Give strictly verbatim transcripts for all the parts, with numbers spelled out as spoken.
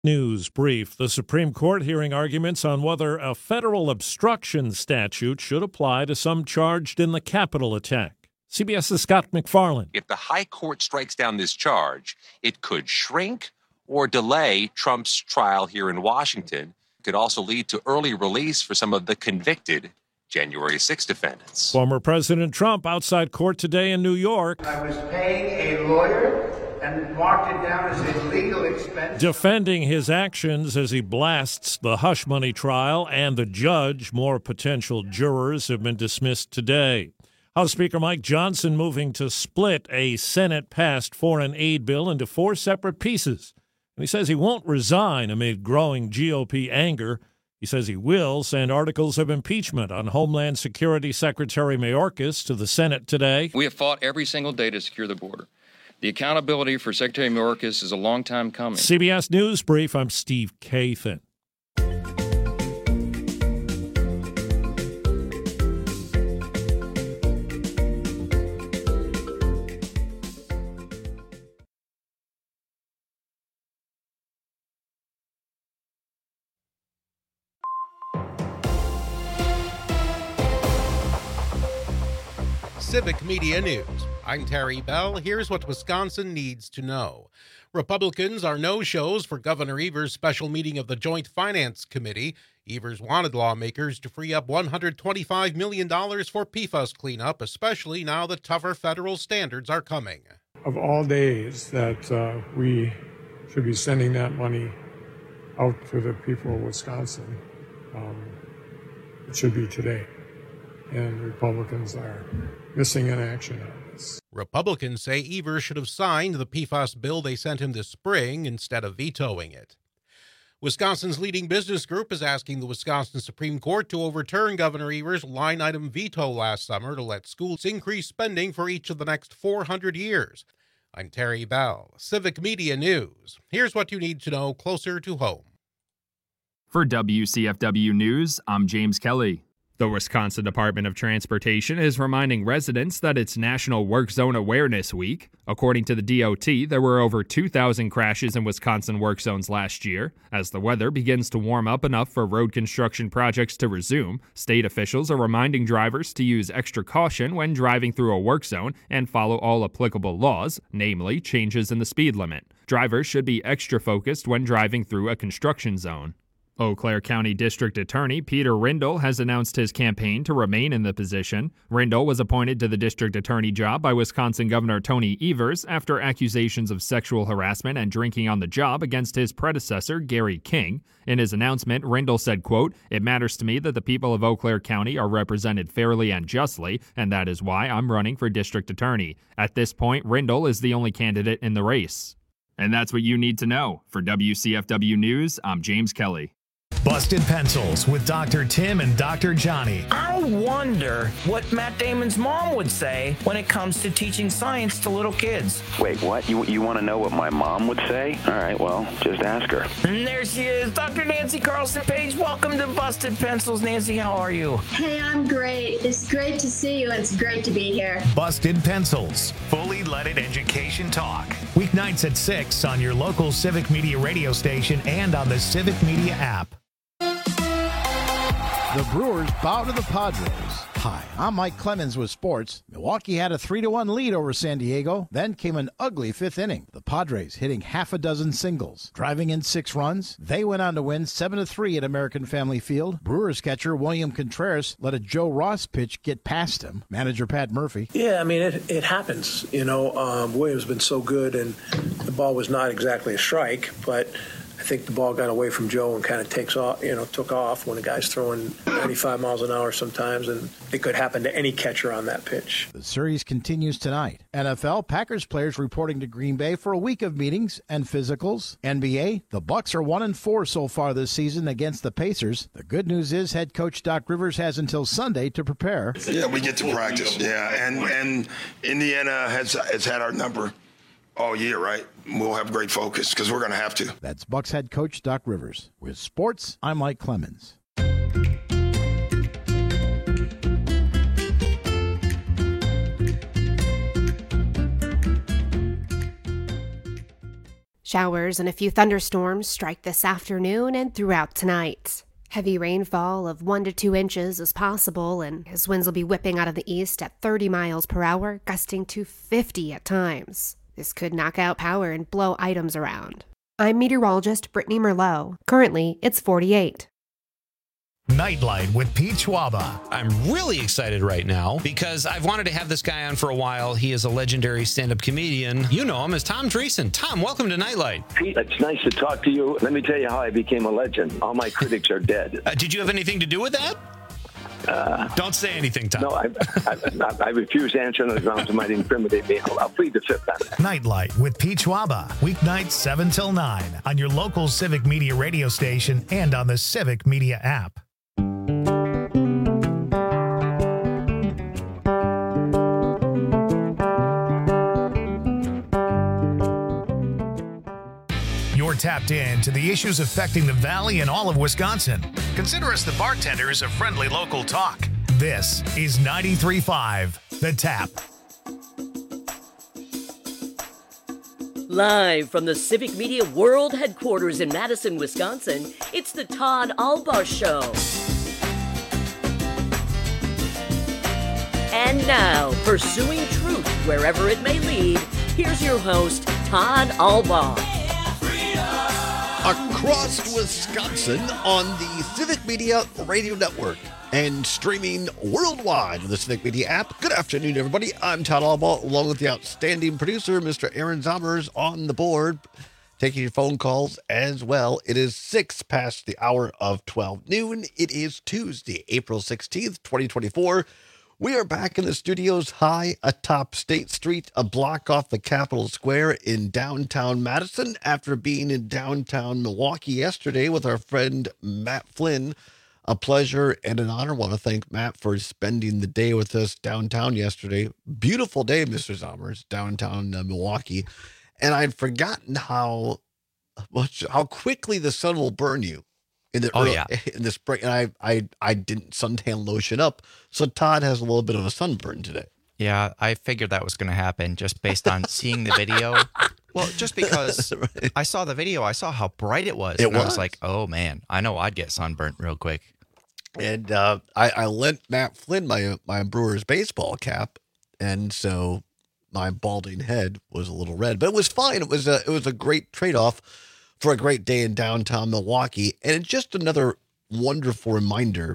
News brief. The Supreme Court hearing arguments on whether a federal obstruction statute should apply to some charged in the Capitol attack. CBS's Scott McFarland. If the high court strikes down this charge, it could shrink or delay Trump's trial here in Washington. It could also lead to early release for some of the convicted January sixth defendants. Former President Trump outside court today in New York. I was paying a lawyer and marked it down as a legal expense. Defending his actions as he blasts the hush money trial and the judge. More potential jurors have been dismissed today. House Speaker Mike Johnson moving to split a Senate-passed foreign aid bill into four separate pieces. And he says he won't resign amid growing G O P anger. He says he will send articles of impeachment on Homeland Security Secretary Mayorkas to the Senate today. We have fought every single day to secure the border. The accountability for Secretary Mayorkas is a long time coming. C B S News Brief, I'm Steve Kathan. Civic Media News. I'm Terry Bell. Here's what Wisconsin needs to know. Republicans are no-shows for Governor Evers' special meeting of the Joint Finance Committee. Evers wanted lawmakers to free up one hundred twenty-five million dollars for P FAS cleanup, especially now that tougher federal standards are coming. Of all days that uh, we should be sending that money out to the people of Wisconsin, um, it should be today. And Republicans are missing in action on this. Republicans say Evers should have signed the P FAS bill they sent him this spring instead of vetoing it. Wisconsin's leading business group is asking the Wisconsin Supreme Court to overturn Governor Evers' line-item veto last summer to let schools increase spending for each of the next four hundred years. I'm Terry Bell, Civic Media News. Here's what you need to know closer to home. For W C F W News, I'm James Kelly. The Wisconsin Department of Transportation is reminding residents that it's National Work Zone Awareness Week. According to the D O T, there were over two thousand crashes in Wisconsin work zones last year. As the weather begins to warm up enough for road construction projects to resume, state officials are reminding drivers to use extra caution when driving through a work zone and follow all applicable laws, namely changes in the speed limit. Drivers should be extra focused when driving through a construction zone. Eau Claire County District Attorney Peter Rindle has announced his campaign to remain in the position. Rindle was appointed to the district attorney job by Wisconsin Governor Tony Evers after accusations of sexual harassment and drinking on the job against his predecessor, Gary King. In his announcement, Rindle said, quote, "It matters to me that the people of Eau Claire County are represented fairly and justly, and that is why I'm running for district attorney. At this point, Rindle is the only candidate in the race." And that's what you need to know. For W C F W News, I'm James Kelly. Busted Pencils with Doctor Tim and Doctor Johnny. I wonder what Matt Damon's mom would say when it comes to teaching science to little kids. Wait, what? You you want to know what my mom would say? All right, well, just ask her. And there she is, Doctor Nancy Carlson Page. Welcome to Busted Pencils. Nancy, how are you? Hey, I'm great. It's great to see you. It's great to be here. Busted Pencils. Fully leaded education talk. Weeknights at six on your local Civic Media radio station and on the Civic Media app. The Brewers bow to the Padres. Hi, I'm Mike Clemens with sports. Milwaukee had a three to one lead over San Diego. Then came an ugly fifth inning. The Padres hitting half a dozen singles, driving in six runs. They went on to win seven to three at American Family Field. Brewers catcher William Contreras let a Joe Ross pitch get past him. Manager Pat Murphy. Yeah, I mean, it, it happens. You know, um, William's been so good, and the ball was not exactly a strike, but I think the ball got away from Joe and kind of takes off, you know, took off when a guy's throwing ninety-five miles an hour sometimes, and it could happen to any catcher on that pitch. The series continues tonight. N F L, Packers players reporting to Green Bay for a week of meetings and physicals. N B A, the Bucks are one and four so far this season against the Pacers. The good news is head coach Doc Rivers has until Sunday to prepare. Yeah, we get to practice. Yeah, and and Indiana has has had our number all year, right? We'll have great focus because we're going to have to. That's Bucks head coach Doc Rivers. With sports, I'm Mike Clemens. Showers and a few thunderstorms strike this afternoon and throughout tonight. Heavy rainfall of one to two inches is possible, and his winds will be whipping out of the east at thirty miles per hour, gusting to fifty at times. This could knock out power and blow items around. I'm meteorologist Brittany Merlot. Currently, it's forty-eight. Nightlight with Pete Schwaba. I'm really excited right now because I've wanted to have this guy on for a while. He is a legendary stand-up comedian. You know him as Tom Dreesen. Tom, welcome to Nightlight. Pete, it's nice to talk to you. Let me tell you how I became a legend. All my critics are dead. Uh, did you have anything to do with that? Uh, Don't say anything, Tom. No, I, I, I, I refuse to answer on the grounds it might incriminate me. I'll, I'll plead the fifth on that. Nightlight with Pete Schwaba. Weeknights seven till nine on your local Civic Media radio station and on the Civic Media app. You're tapped in to the issues affecting the Valley and all of Wisconsin. Consider us the bartenders of friendly local talk. This is ninety-three point five The Tap. Live from the Civic Media World Headquarters in Madison, Wisconsin, it's the Todd Albaugh Show. And now, pursuing truth wherever it may lead, here's your host, Todd Albaugh. Across Wisconsin on the Civic Media Radio Network and streaming worldwide on the Civic Media app. Good afternoon, everybody. I'm Todd Albaugh, along with the outstanding producer, Mister Aaron Zommers, on the board, taking your phone calls as well. It is six past the hour of twelve noon. It is Tuesday, April sixteenth, twenty twenty-four. We are back in the studios high atop State Street, a block off the Capitol Square in downtown Madison, after being in downtown Milwaukee yesterday with our friend Matt Flynn. A pleasure and an honor. I want to thank Matt for spending the day with us downtown yesterday. Beautiful day, Mister Zommers, downtown uh, Milwaukee. And I'd forgotten how much, how quickly the sun will burn you. In the oh, early, yeah. in the spring, and I, I, I didn't suntan lotion up, so Todd has a little bit of a sunburn today. Yeah, I figured that was going to happen just based on seeing the video. Well, just because right. I saw the video, I saw how bright it was. It and was. I was like, oh, man, I know I'd get sunburnt real quick. And uh, I, I lent Matt Flynn my my Brewers baseball cap, and so my balding head was a little red, but it was fine. It was a, it was a great trade-off for a great day in downtown Milwaukee. And it's just another wonderful reminder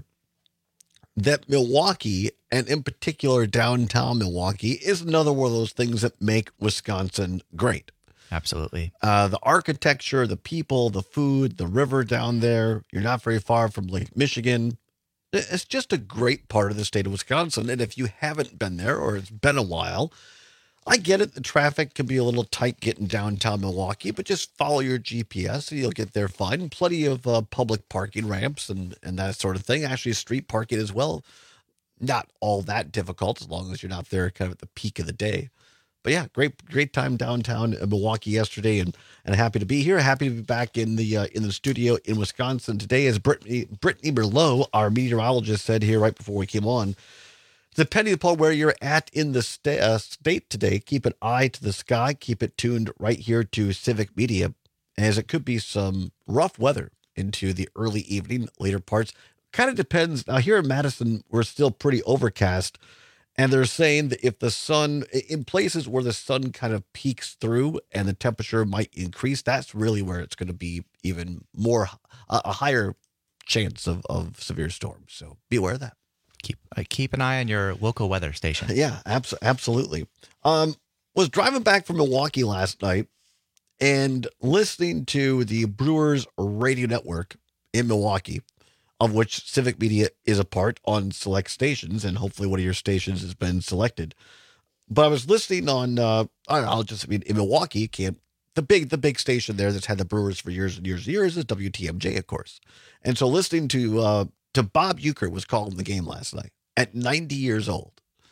that Milwaukee, and in particular downtown Milwaukee, is another one of those things that make Wisconsin great. Absolutely. Uh, the architecture, the people, the food, the river down there. You're not very far from Lake Michigan. It's just a great part of the state of Wisconsin. And if you haven't been there, or it's been a while, I get it. The traffic can be a little tight getting downtown Milwaukee, but just follow your G P S and you'll get there fine. Plenty of uh, public parking ramps and, and that sort of thing. Actually, street parking as well. Not all that difficult as long as you're not there kind of at the peak of the day. But yeah, great, great time downtown in Milwaukee yesterday, and and happy to be here. Happy to be back in the uh, in the studio in Wisconsin today, as Brittany Brittany Merlot, our meteorologist, said here right before we came on. Depending upon where you're at in the sta- uh, state today, keep an eye to the sky. Keep it tuned right here to Civic Media, as it could be some rough weather into the early evening, later parts. Kind of depends. Now, here in Madison, we're still pretty overcast, and they're saying that if the sun, in places where the sun kind of peeks through and the temperature might increase, that's really where it's going to be even more, a, a higher chance of, of severe storms. So be aware of that. Keep uh, keep an eye on your local weather station. Yeah, abs- absolutely. Um, was driving back from Milwaukee last night and listening to the Brewers Radio Network in Milwaukee, of which Civic Media is a part on select stations, and hopefully one of your stations has been selected. But I was listening on, uh, I don't know, I'll just I mean in Milwaukee, can't the big the big station there that's had the Brewers for years and years and years is W T M J, of course. And so listening to uh, to Bob Uecker was calling the game last night at ninety years old.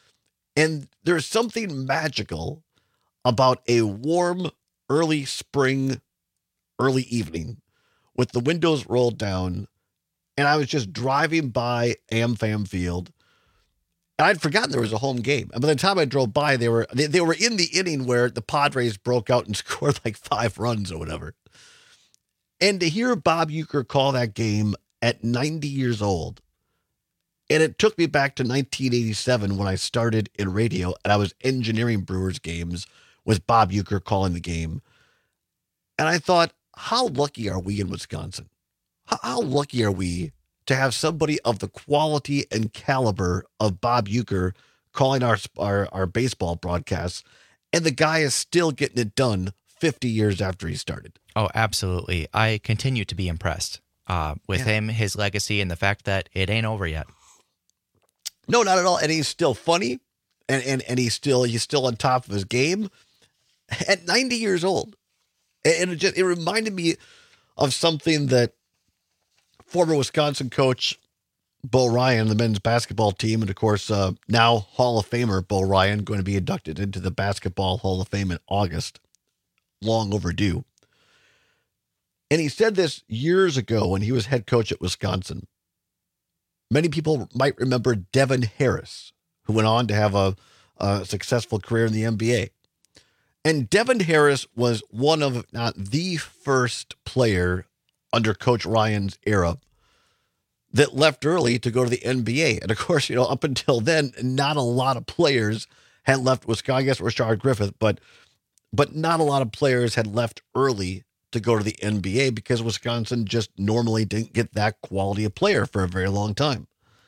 And there's something magical about a warm, early spring, early evening with the windows rolled down. And I was just driving by AmFam Field, And I'd forgotten there was a home game. And by the time I drove by, they were they, they were in the inning where the Padres broke out and scored like five runs or whatever. And to hear Bob Uecker call that game at ninety years old, and it took me back to nineteen eighty-seven when I started in radio and I was engineering Brewers games with Bob Uecker calling the game. And I thought, how lucky are we in Wisconsin? How, how lucky are we to have somebody of the quality and caliber of Bob Uecker calling our, our, our baseball broadcasts, and the guy is still getting it done fifty years after he started. Oh, absolutely. I continue to be impressed uh, with Yeah. him, his legacy, and the fact that it ain't over yet. No, not at all. And he's still funny, and, and, and he's still he's still on top of his game at ninety years old. And it just it reminded me of something that former Wisconsin coach Bo Ryan, the men's basketball team, and of course uh, now Hall of Famer Bo Ryan, going to be inducted into the Basketball Hall of Fame in August. Long overdue. And he said this years ago when he was head coach at Wisconsin. Many people might remember Devin Harris, who went on to have a, a successful career in the N B A. And Devin Harris was one of, if not the first player under Coach Ryan's era that left early to go to the N B A. And of course, you know, up until then, not a lot of players had left Wisconsin. I guess Rashard Griffith, but but not a lot of players had left early to go to the N B A because Wisconsin just normally didn't get that quality of player for a very long time.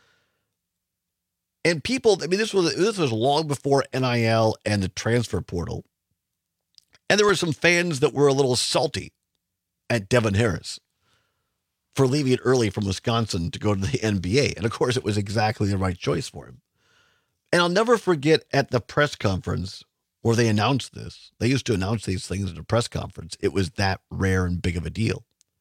And people, I mean, this was this was long before N I L and the transfer portal. And there were some fans that were a little salty at Devin Harris for leaving it early from Wisconsin to go to the N B A. And of course, it was exactly the right choice for him. And I'll never forget at the press conference where they announced this. They used to announce these things at a press conference. It was that rare and big of a deal.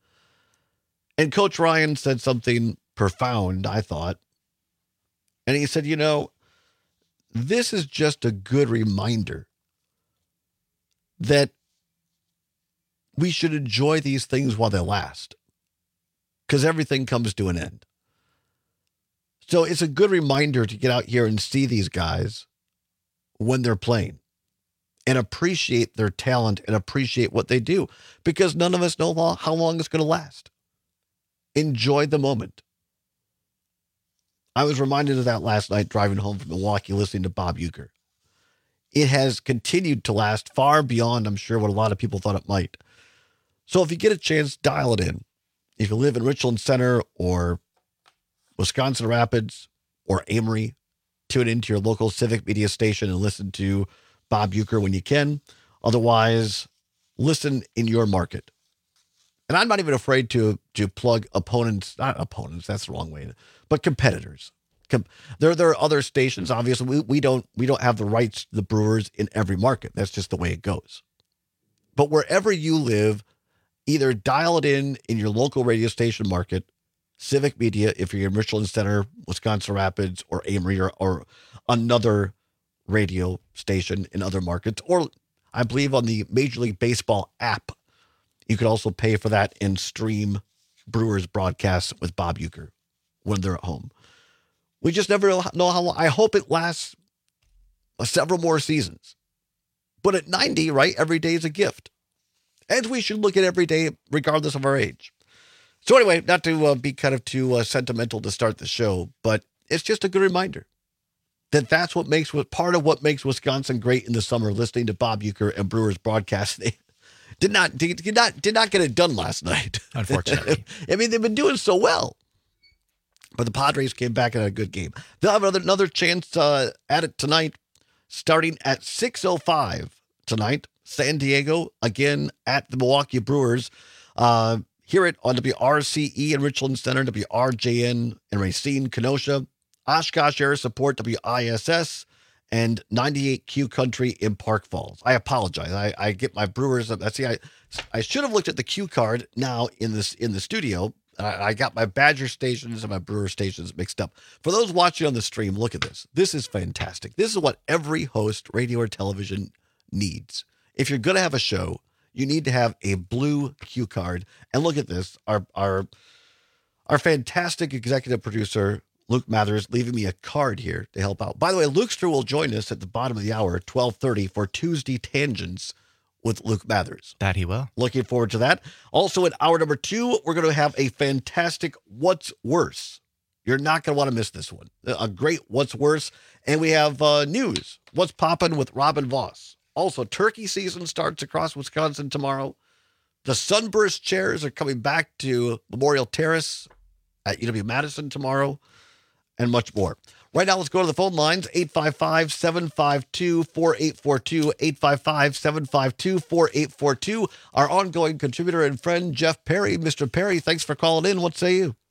And Coach Ryan said something profound, I thought. And he said, you know, this is just a good reminder that we should enjoy these things while they last, because everything comes to an end. So it's a good reminder to get out here and see these guys when they're playing and appreciate their talent and appreciate what they do, because none of us know how long it's going to last. Enjoy the moment. I was reminded of that last night driving home from Milwaukee, listening to Bob Uecker. It has continued to last far beyond, I'm sure, what a lot of people thought it might. So if you get a chance, dial it in. If you live in Richland Center or Wisconsin Rapids or Amory, tune into your local civic media station and listen to Bob Uecker when you can. Otherwise, listen in your market. And I'm not even afraid to, to plug opponents, not opponents, that's the wrong way, but competitors. There, there are other stations. Obviously, we, we don't we don't have the rights to the Brewers in every market. That's just the way it goes. But wherever you live, either dial it in in your local radio station market, civic media, if you're in Richland Center, Wisconsin Rapids, or Amory, or, or another radio station in other markets, or I believe on the Major League Baseball app, you could also pay for that and stream Brewers broadcasts with Bob Uecker when they're at home. We just never know how long. I hope it lasts several more seasons. But at ninety, right, every day is a gift. And we should look at every day regardless of our age. So anyway, not to uh, be kind of too uh, sentimental to start the show, but it's just a good reminder that that's what makes part of what makes Wisconsin great in the summer, listening to Bob Uecker and Brewers broadcast. They did not, did, did not, did not get it done last night. Unfortunately. I mean, they've been doing so well. But the Padres came back and had a good game. They'll have another, another chance uh, at it tonight, starting at six oh five tonight. San Diego, again, at the Milwaukee Brewers. Uh, hear it on W R C E in Richland Center, W R J N in Racine, Kenosha, Oshkosh Air Support, W I S S, and ninety-eight Q Country in Park Falls. I apologize. I, I get my Brewers. I see. I I should have looked at the Q card now in this in the studio. I got my Badger stations and my Brewer stations mixed up. For those watching on the stream, look at this. This is fantastic. This is what every host, radio or television, needs. If you're going to have a show, you need to have a blue cue card. And look at this. Our our our fantastic executive producer, Luke Mathers leaving me a card here to help out. By the way, Lukester will join us at the bottom of the hour at twelve thirty for Tuesday Tangents with Luke Mathers. That he will. Looking forward to that. Also, in hour number two, we're going to have a fantastic What's Worse. You're not going to want to miss this one. A great What's Worse. And we have uh, news. What's popping with Robin Voss. Also, turkey season starts across Wisconsin tomorrow. The Sunburst chairs are coming back to Memorial Terrace at U W-Madison tomorrow, and much more. Right now, let's go to the phone lines, eight five five, seven five two, four eight four two, eight five five, seven five two, four eight four two. Our ongoing contributor and friend, Jeff Perry. Mister Perry, thanks for calling in. What say you?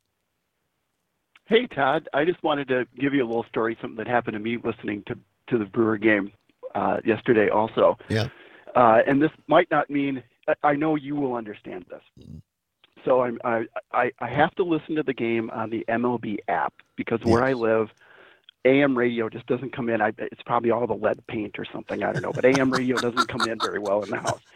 Hey, Todd. I just wanted to give you a little story, something that happened to me listening to, to the Brewer game uh, yesterday also. Yeah. Uh, and this might not mean, I know you will understand this. Mm-hmm. So I'm, I, I I have to listen to the game on the M L B app because where yes. I live, A M radio just doesn't come in. I, it's probably all the lead paint or something. I don't know. But A M radio doesn't come in very well in the house.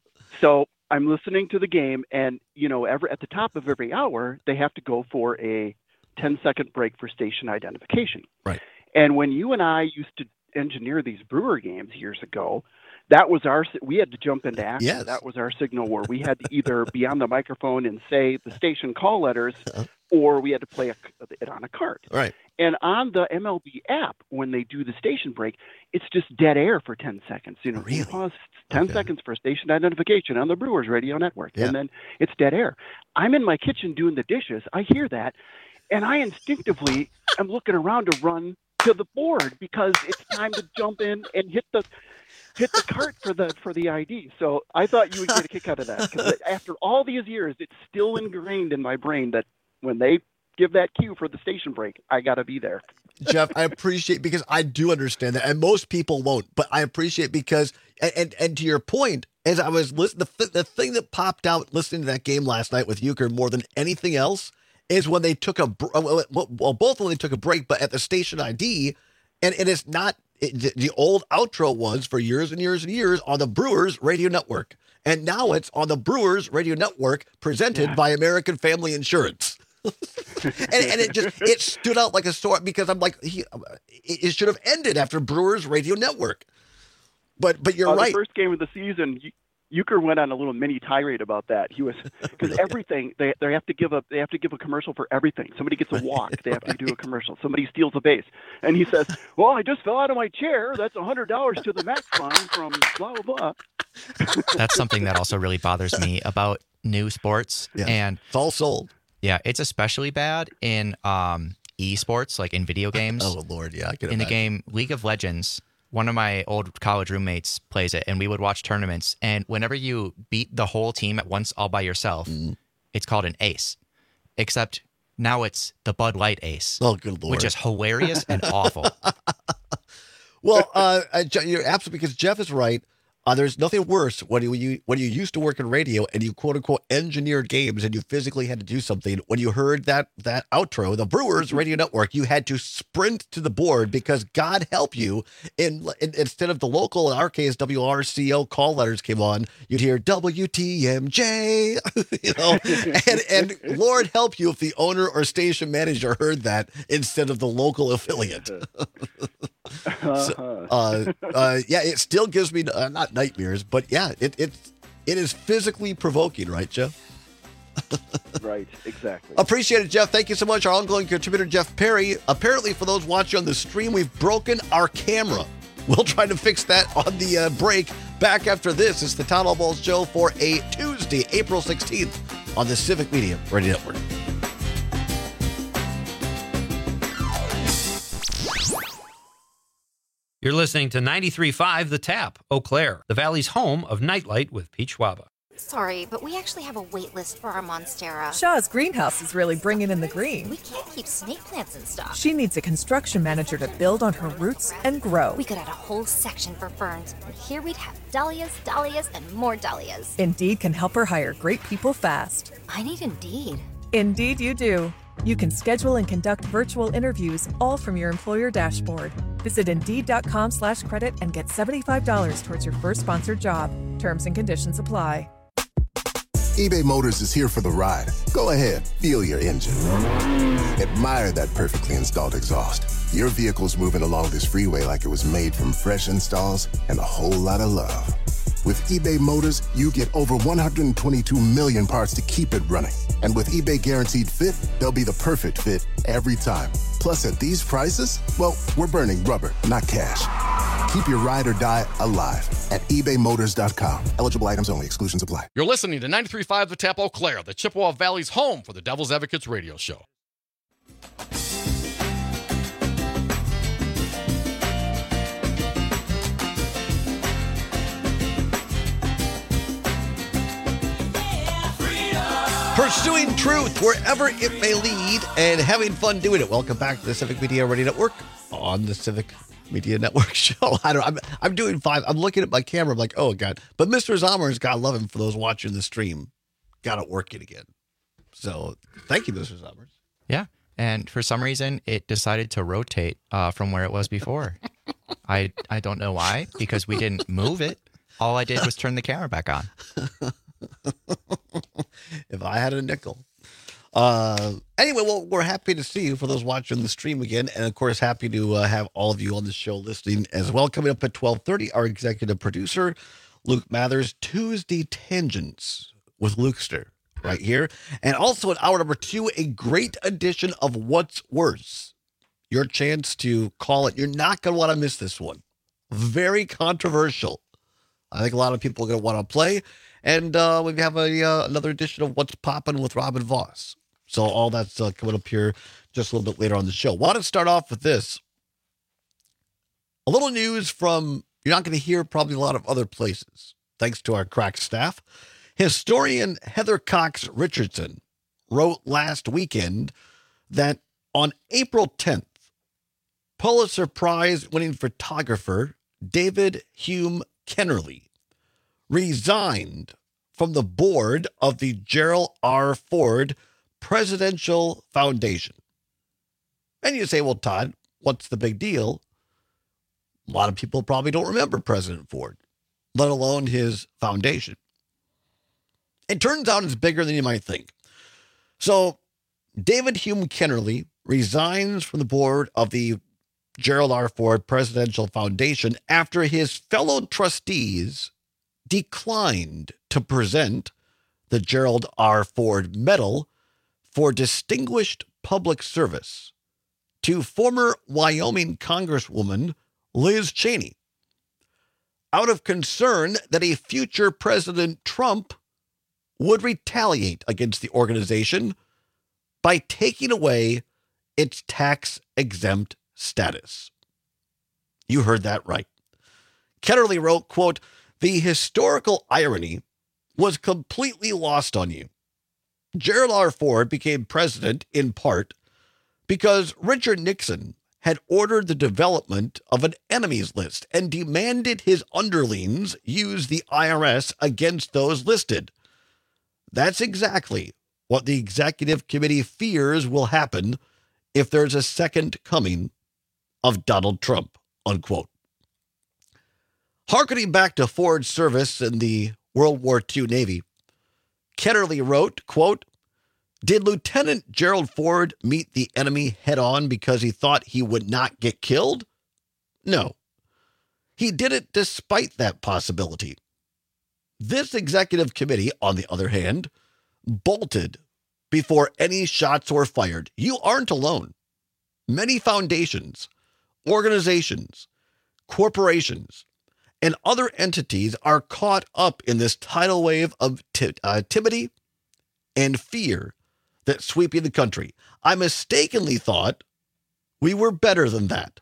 So I'm listening to the game, and, you know, every, at the top of every hour, they have to go for a ten-second break for station identification. Right. And when you and I used to engineer these Brewer games years ago, that was our, we had to jump into action. Yes. That was our signal where we had to either be on the microphone and say the station call letters, uh-huh. or we had to play a, it on a card. Right. And on the M L B app, when they do the station break, it's just dead air for ten seconds. You know, really? Pause ten okay. seconds for station identification on the Brewers radio network. Yeah. And then it's dead air. I'm in my kitchen doing the dishes. I hear that, and I instinctively am looking around to run to the board because it's time to jump in and hit the hit the cart for the for the I D. So I thought you would get a kick out of that because after all these years, it's still ingrained in my brain that when they give that cue for the station break, I got to be there. Jeff, I appreciate, because I do understand that, and most people won't, but I appreciate because, and and, and to your point, as I was listening, the, the thing that popped out listening to that game last night with Euchre more than anything else is when they took a, well, both when they took a break, but at the station I D, and it is not, it, the old outro was for years and years and years on the Brewers radio network. And now it's on the Brewers radio network presented yeah. by American Family Insurance. and, and it just, it stood out like a sore because I'm like, he, it should have ended after Brewers radio network. But, but you're uh, right. The first game of the season, Euchre went on a little mini tirade about that. He was, because everything, they they have to give a they have to give a commercial for everything. Somebody gets a walk, they have to do a commercial. Somebody steals a base, and he says, "Well, I just fell out of my chair. That's a hundred dollars to the Max Fund from blah blah blah." That's something that also really bothers me about new sports, yeah. and it's all sold. Yeah, it's especially bad in um, esports, like in video games. Oh Lord, yeah, I can in imagine. The game League of Legends. One of my old college roommates plays it, and we would watch tournaments. And whenever you beat the whole team at once all by yourself, mm. it's called an ace. Except now it's the Bud Light ace. Oh, good Lord. Which is hilarious and awful. Well, uh, you're absolutely, because Jeff is right. Uh, there's nothing worse when you when you used to work in radio and you quote unquote engineered games and you physically had to do something. When you heard that that outro, the Brewers radio network, you had to sprint to the board because God help you, in, in instead of the local, in our case W R C O call letters came on, you'd hear W T M J, you know, and and Lord help you if the owner or station manager heard that instead of the local affiliate. so, uh, uh, yeah, it still gives me uh, not nightmares, but yeah, it it it is physically provoking, right, Jeff? Right, exactly. Appreciate it, Jeff. Thank you so much. Our ongoing contributor, Jeff Perry. Apparently, for those watching on the stream, we've broken our camera. We'll try to fix that on the uh, break. Back after this, it's the Town Hall Balls Show for a Tuesday, April sixteenth on the Civic Media Radio Network. You're listening to ninety-three point five The Tap, Eau Claire, the Valley's home of Nightlight with Pete Schwaba. Sorry, but we actually have a wait list for our Monstera. Shaw's greenhouse is really bringing in the green. We can't keep snake plants in stock. She needs a construction manager to build on her roots and grow. We could add a whole section for ferns, and here we'd have dahlias, dahlias, and more dahlias. Indeed can help her hire great people fast. I need Indeed. Indeed you do. You can schedule and conduct virtual interviews all from your employer dashboard. Visit Indeed.com slash credit and get seventy-five dollars towards your first sponsored job. Terms and conditions apply. eBay Motors is here for the ride. Go ahead, feel your engine. Admire that perfectly installed exhaust. Your vehicle's moving along this freeway like it was made from fresh installs and a whole lot of love. With eBay Motors, you get over one hundred twenty-two million parts to keep it running. And with eBay Guaranteed Fit, they'll be the perfect fit every time. Plus, at these prices, well, we're burning rubber, not cash. Keep your ride or die alive at ebay motors dot com. Eligible items only. Exclusions apply. You're listening to ninety-three point five The Tap Eau Claire, the Chippewa Valley's home for the Devil's Advocates radio show. Pursuing truth wherever it may lead and having fun doing it. Welcome back to the Civic Media Radio Network on the Civic Media Network show. I don't. I'm. I'm doing fine. I'm looking at my camera. I'm like, oh god. But Mister Zommers, God love him, for those watching the stream, got it working again. So thank you, Mister Zommers. Yeah, and for some reason, it decided to rotate uh, from where it was before. I I don't know why, because we didn't move it. All I did was turn the camera back on. If I had a nickel. Uh, anyway, well, we're happy to see you, for those watching the stream again. And, of course, happy to uh, have all of you on the show listening as well. Coming up at twelve thirty, our executive producer, Luke Mathers, Tuesday Tangents with Lukester right here. And also in hour number two, a great edition of What's Worse. Your chance to call it. You're not going to want to miss this one. Very controversial. I think a lot of people are going to want to play. And uh, we have a uh, another edition of What's Poppin' with Robin Voss. So all that's uh, coming up here just a little bit later on the show. Want to start off with this. A little news from, you're not going to hear probably a lot of other places, thanks to our crack staff. Historian Heather Cox Richardson wrote last weekend that on April tenth, Pulitzer Prize winning photographer David Hume Kennerly resigned from the board of the Gerald R. Ford Presidential Foundation. And you say, well, Todd, what's the big deal? A lot of people probably don't remember President Ford, let alone his foundation. It turns out it's bigger than you might think. So David Hume Kennerly resigns from the board of the Gerald R. Ford Presidential Foundation after his fellow trustees declined to present the Gerald R. Ford Medal for Distinguished Public Service to former Wyoming Congresswoman Liz Cheney, out of concern that a future President Trump would retaliate against the organization by taking away its tax-exempt status. You heard that right. Kennerly wrote, quote, "The historical irony was completely lost on you. Gerald R. Ford became president in part because Richard Nixon had ordered the development of an enemies list and demanded his underlings use the I R S against those listed. That's exactly what the executive committee fears will happen if there's a second coming of Donald Trump," unquote. Harkening back to Ford's service in the World War Two Navy, Kennerly wrote, quote, "Did Lieutenant Gerald Ford meet the enemy head-on because he thought he would not get killed? No. He did it despite that possibility. This executive committee, on the other hand, bolted before any shots were fired. You aren't alone. Many foundations, organizations, corporations, and other entities are caught up in this tidal wave of t- uh, timidity and fear that's sweeping the country. I mistakenly thought we were better than that.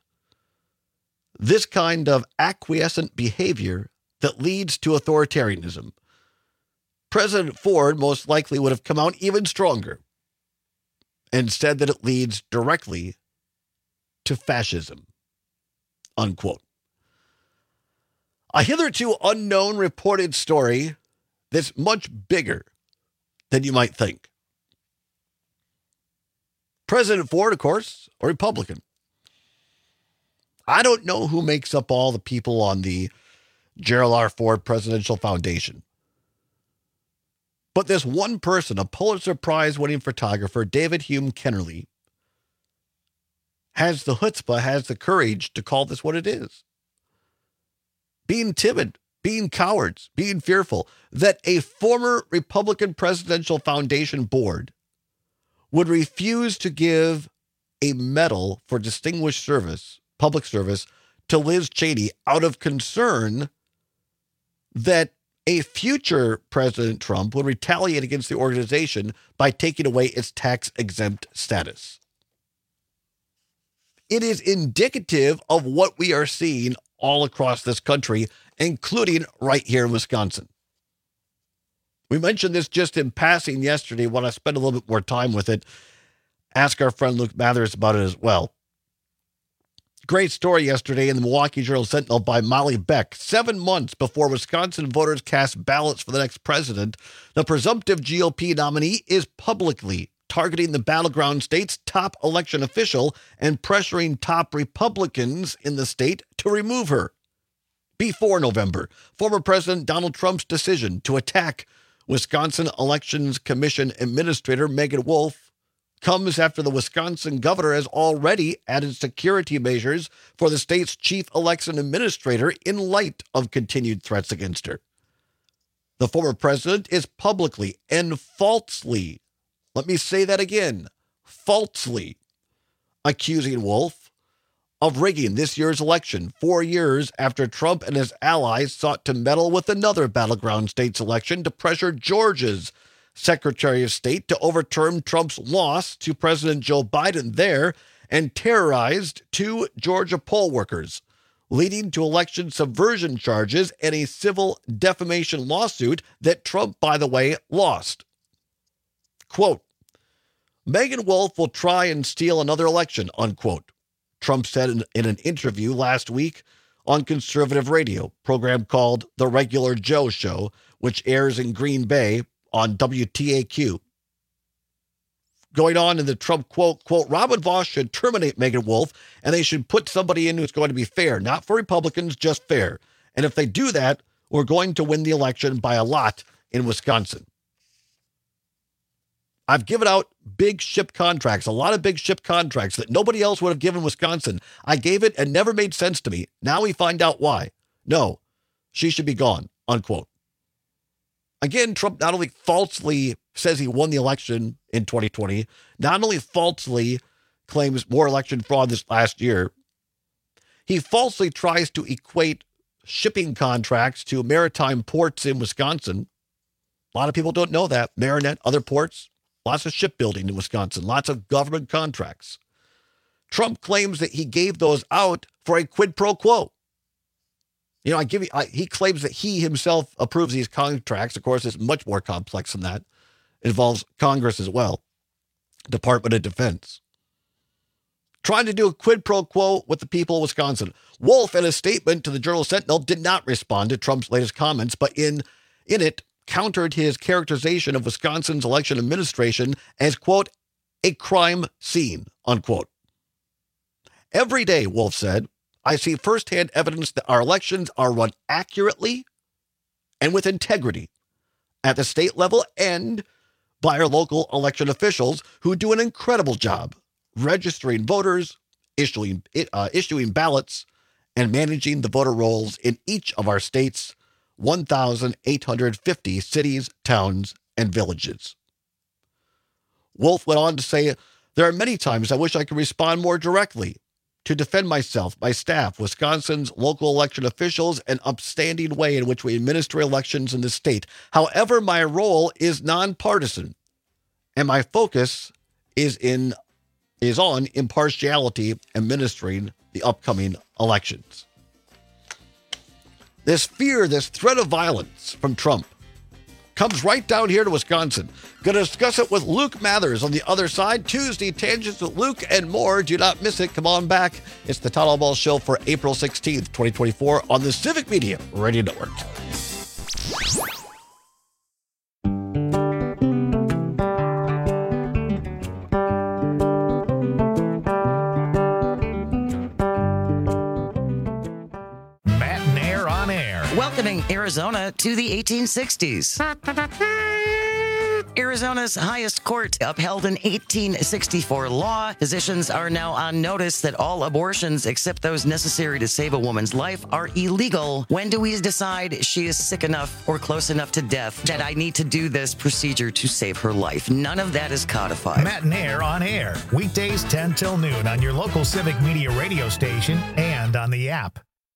This kind of acquiescent behavior that leads to authoritarianism. President Ford most likely would have come out even stronger and said that it leads directly to fascism," unquote. A hitherto unknown reported story that's much bigger than you might think. President Ford, of course, a Republican. I don't know who makes up all the people on the Gerald R. Ford Presidential Foundation. But this one person, a Pulitzer Prize winning photographer, David Hume Kennerly, has the chutzpah, has the courage to call this what it is. Being timid, being cowards, being fearful, that a former Republican Presidential Foundation board would refuse to give a medal for distinguished service, public service, to Liz Cheney out of concern that a future President Trump would retaliate against the organization by taking away its tax-exempt status. It is indicative of what we are seeing all across this country, including right here in Wisconsin. We mentioned this just in passing yesterday. When I spent a little bit more time with it, ask our friend Luke Mathers about it as well. Great story yesterday in the Milwaukee Journal-Sentinel by Molly Beck. Seven months before Wisconsin voters cast ballots for the next president, the presumptive G O P nominee is publicly targeting the battleground state's top election official and pressuring top Republicans in the state to remove her. Before November, former President Donald Trump's decision to attack Wisconsin Elections Commission Administrator Megan Wolf comes after the Wisconsin governor has already added security measures for the state's chief election administrator in light of continued threats against her. The former president is publicly and falsely, let me say that again, falsely accusing Wolf of rigging this year's election four years after Trump and his allies sought to meddle with another battleground state's election to pressure Georgia's Secretary of State to overturn Trump's loss to President Joe Biden there and terrorized two Georgia poll workers, leading to election subversion charges and a civil defamation lawsuit that Trump, by the way, lost. Quote, Megan Wolf will try and steal another election, unquote, Trump said in, in an interview last week on conservative radio program called The Regular Joe Show, which airs in Green Bay on W T A Q. Going on in the Trump quote, quote, Robin Vos should terminate Megan Wolf and they should put somebody in who's going to be fair, not for Republicans, just fair. And if they do that, we're going to win the election by a lot in Wisconsin. I've given out big ship contracts, a lot of big ship contracts that nobody else would have given Wisconsin. I gave it and never made sense to me. Now we find out why. No, she should be gone, unquote. Again, Trump not only falsely says he won the election in twenty twenty, not only falsely claims more election fraud this last year, he falsely tries to equate shipping contracts to maritime ports in Wisconsin. A lot of people don't know that. Marinette, other ports, lots of shipbuilding in Wisconsin, lots of government contracts. Trump claims that he gave those out for a quid pro quo. You know, I give you, I, he claims that he himself approves these contracts. Of course, it's much more complex than that. It involves Congress as well, Department of Defense. Trying to do a quid pro quo with the people of Wisconsin. Wolf, in a statement to the Journal-Sentinel, did not respond to Trump's latest comments, but in, in it, countered his characterization of Wisconsin's election administration as, quote, a crime scene, unquote. Every day, Wolf said, I see firsthand evidence that our elections are run accurately and with integrity at the state level and by our local election officials who do an incredible job registering voters, issuing, uh, issuing ballots, and managing the voter rolls in each of our state's one thousand eight hundred fifty cities, towns, and villages. Wolf went on to say, there are many times I wish I could respond more directly to defend myself, my staff, Wisconsin's local election officials, and upstanding way in which we administer elections in the state. However, my role is nonpartisan, and my focus is in is on impartiality administering the upcoming elections. This fear, this threat of violence from Trump comes right down here to Wisconsin. Going to discuss it with Luke Mathers on the other side. Tuesday, Tangents with Luke and more. Do not miss it. Come on back. It's the Todd Albaugh Show for April sixteenth, twenty twenty-four on the Civic Media Radio Network. Matt Nair on air. Welcoming Arizona to the eighteen sixties. Arizona's highest court upheld an eighteen sixty-four law. Physicians are now on notice that all abortions except those necessary to save a woman's life are illegal. When do we decide she is sick enough or close enough to death that I need to do this procedure to save her life? None of that is codified. Matt and Air on air, weekdays ten till noon on your local Civic Media radio station and on the app.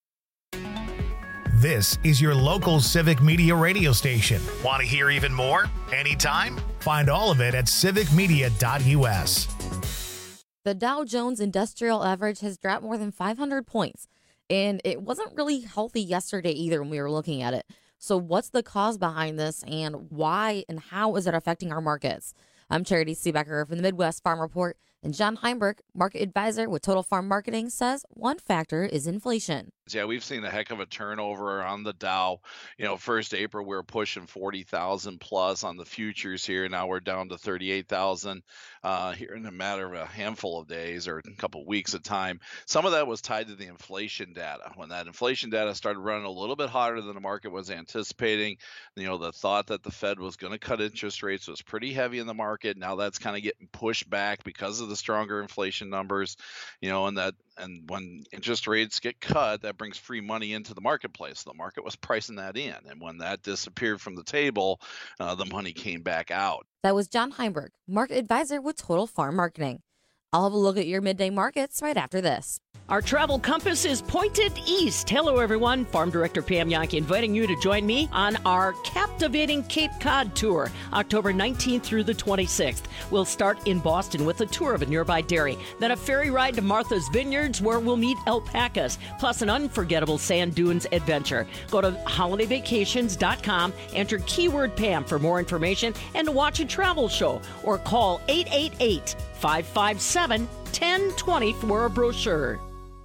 This is your local Civic Media radio station. Want to hear even more? Anytime? Find all of it at civic media dot u s. The Dow Jones Industrial Average has dropped more than five hundred points, and it wasn't really healthy yesterday either when we were looking at it. So what's the cause behind this, and why and how is it affecting our markets? I'm Charity Seebecker from the Midwest Farm Report, and John Heimberg, market advisor with Total Farm Marketing, says one factor is inflation. Yeah, we've seen a heck of a turnover on the Dow. You know, first April, we were pushing forty thousand plus on the futures here. Now we're down to thirty-eight thousand uh, here in a matter of a handful of days or a couple of weeks of time. Some of that was tied to the inflation data. When that inflation data started running a little bit hotter than the market was anticipating, you know, the thought that the Fed was going to cut interest rates was pretty heavy in the market. Now that's kind of getting pushed back because of the stronger inflation numbers, you know, and that and when interest rates get cut, that brings free money into the marketplace. The market was pricing that in. And when that disappeared from the table, uh, the money came back out. That was John Heimberg, market advisor with Total Farm Marketing. I'll have a look at your midday markets right after this. Our travel compass is pointed east. Hello, everyone. Farm Director Pam Yankee inviting you to join me on our captivating Cape Cod tour, October nineteenth through the twenty-sixth. We'll start in Boston with a tour of a nearby dairy, then a ferry ride to Martha's Vineyards where we'll meet alpacas, plus an unforgettable sand dunes adventure. Go to holiday vacations dot com, enter keyword Pam for more information and to watch a travel show, or call eight eight eight, five five seven, one zero two zero for a brochure.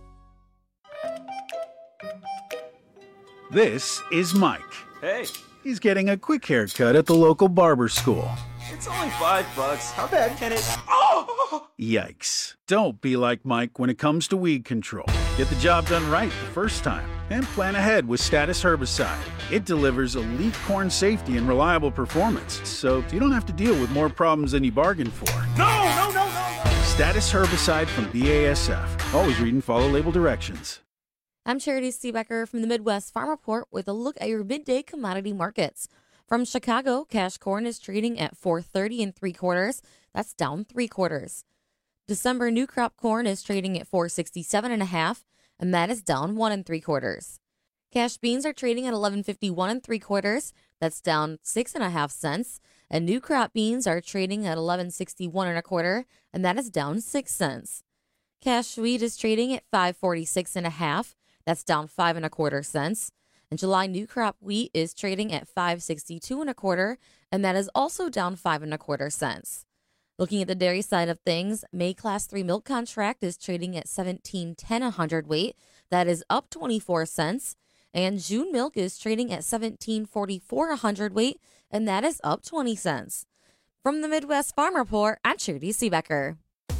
This is Mike. Hey. He's getting a quick haircut at the local barber school. It's only five bucks. How bad can it... Oh! Yikes. Don't be like Mike when it comes to weed control. Get the job done right the first time and plan ahead with Status Herbicide. It delivers elite corn safety and reliable performance, so you don't have to deal with more problems than you bargained for. No, no, no, no, no! Status Herbicide from B A S F. Always read and follow label directions. I'm Charity Seebecker from the Midwest Farm Report with a look at your midday commodity markets. From Chicago, cash corn is trading at four thirty and three quarters. That's down three quarters. December new crop corn is trading at four sixty-seven and a half, and that is down one and three quarters. Cash beans are trading at eleven fifty-one and three quarters. That's down six and a half cents. And new crop beans are trading at eleven sixty-one and a quarter, and that is down six cents. Cash wheat is trading at five forty-six and a half. That's down five and a quarter cents. And July new crop wheat is trading at five sixty-two and a quarter, and that is also down five and a quarter cents. Looking at the dairy side of things, May Class three milk contract is trading at seventeen ten a hundredweight. That is up twenty-four cents. And June milk is trading at seventeen forty-four a hundredweight, and that is up twenty cents. From the Midwest Farm Report, I'm Charity Seebecker.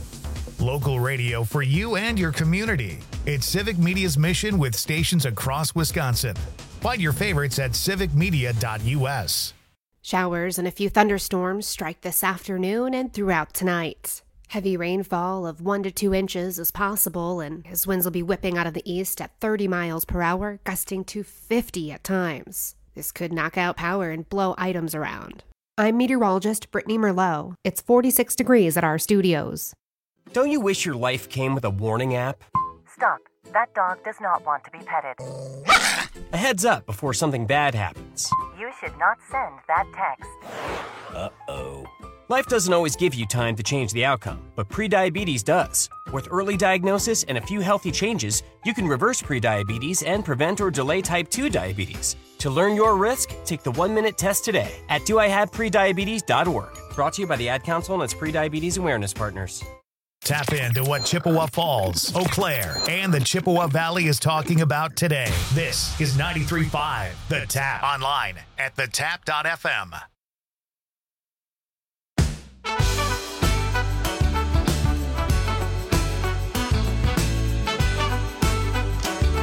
Local radio for you and your community. It's Civic Media's mission with stations across Wisconsin. Find your favorites at civic media dot u s. Showers and a few thunderstorms strike this afternoon and throughout tonight. Heavy rainfall of one to two inches is possible, and as winds will be whipping out of the east at thirty miles per hour, gusting to fifty at times. This could knock out power and blow items around. I'm meteorologist Brittany Merlot. It's forty-six degrees at our studios. Don't you wish your life came with a warning app? Stop. That dog does not want to be petted. A heads up before something bad happens. You should not send that text. Uh-oh. Life doesn't always give you time to change the outcome, but prediabetes does. With early diagnosis and a few healthy changes, you can reverse prediabetes and prevent or delay type two diabetes. To learn your risk, take the one-minute test today at do I have prediabetes dot org. Brought to you by the Ad Council and its Prediabetes Awareness Partners. Tap into what Chippewa Falls, Eau Claire, and the Chippewa Valley is talking about today. This is ninety-three point five The Tap. Online at the tap dot f m.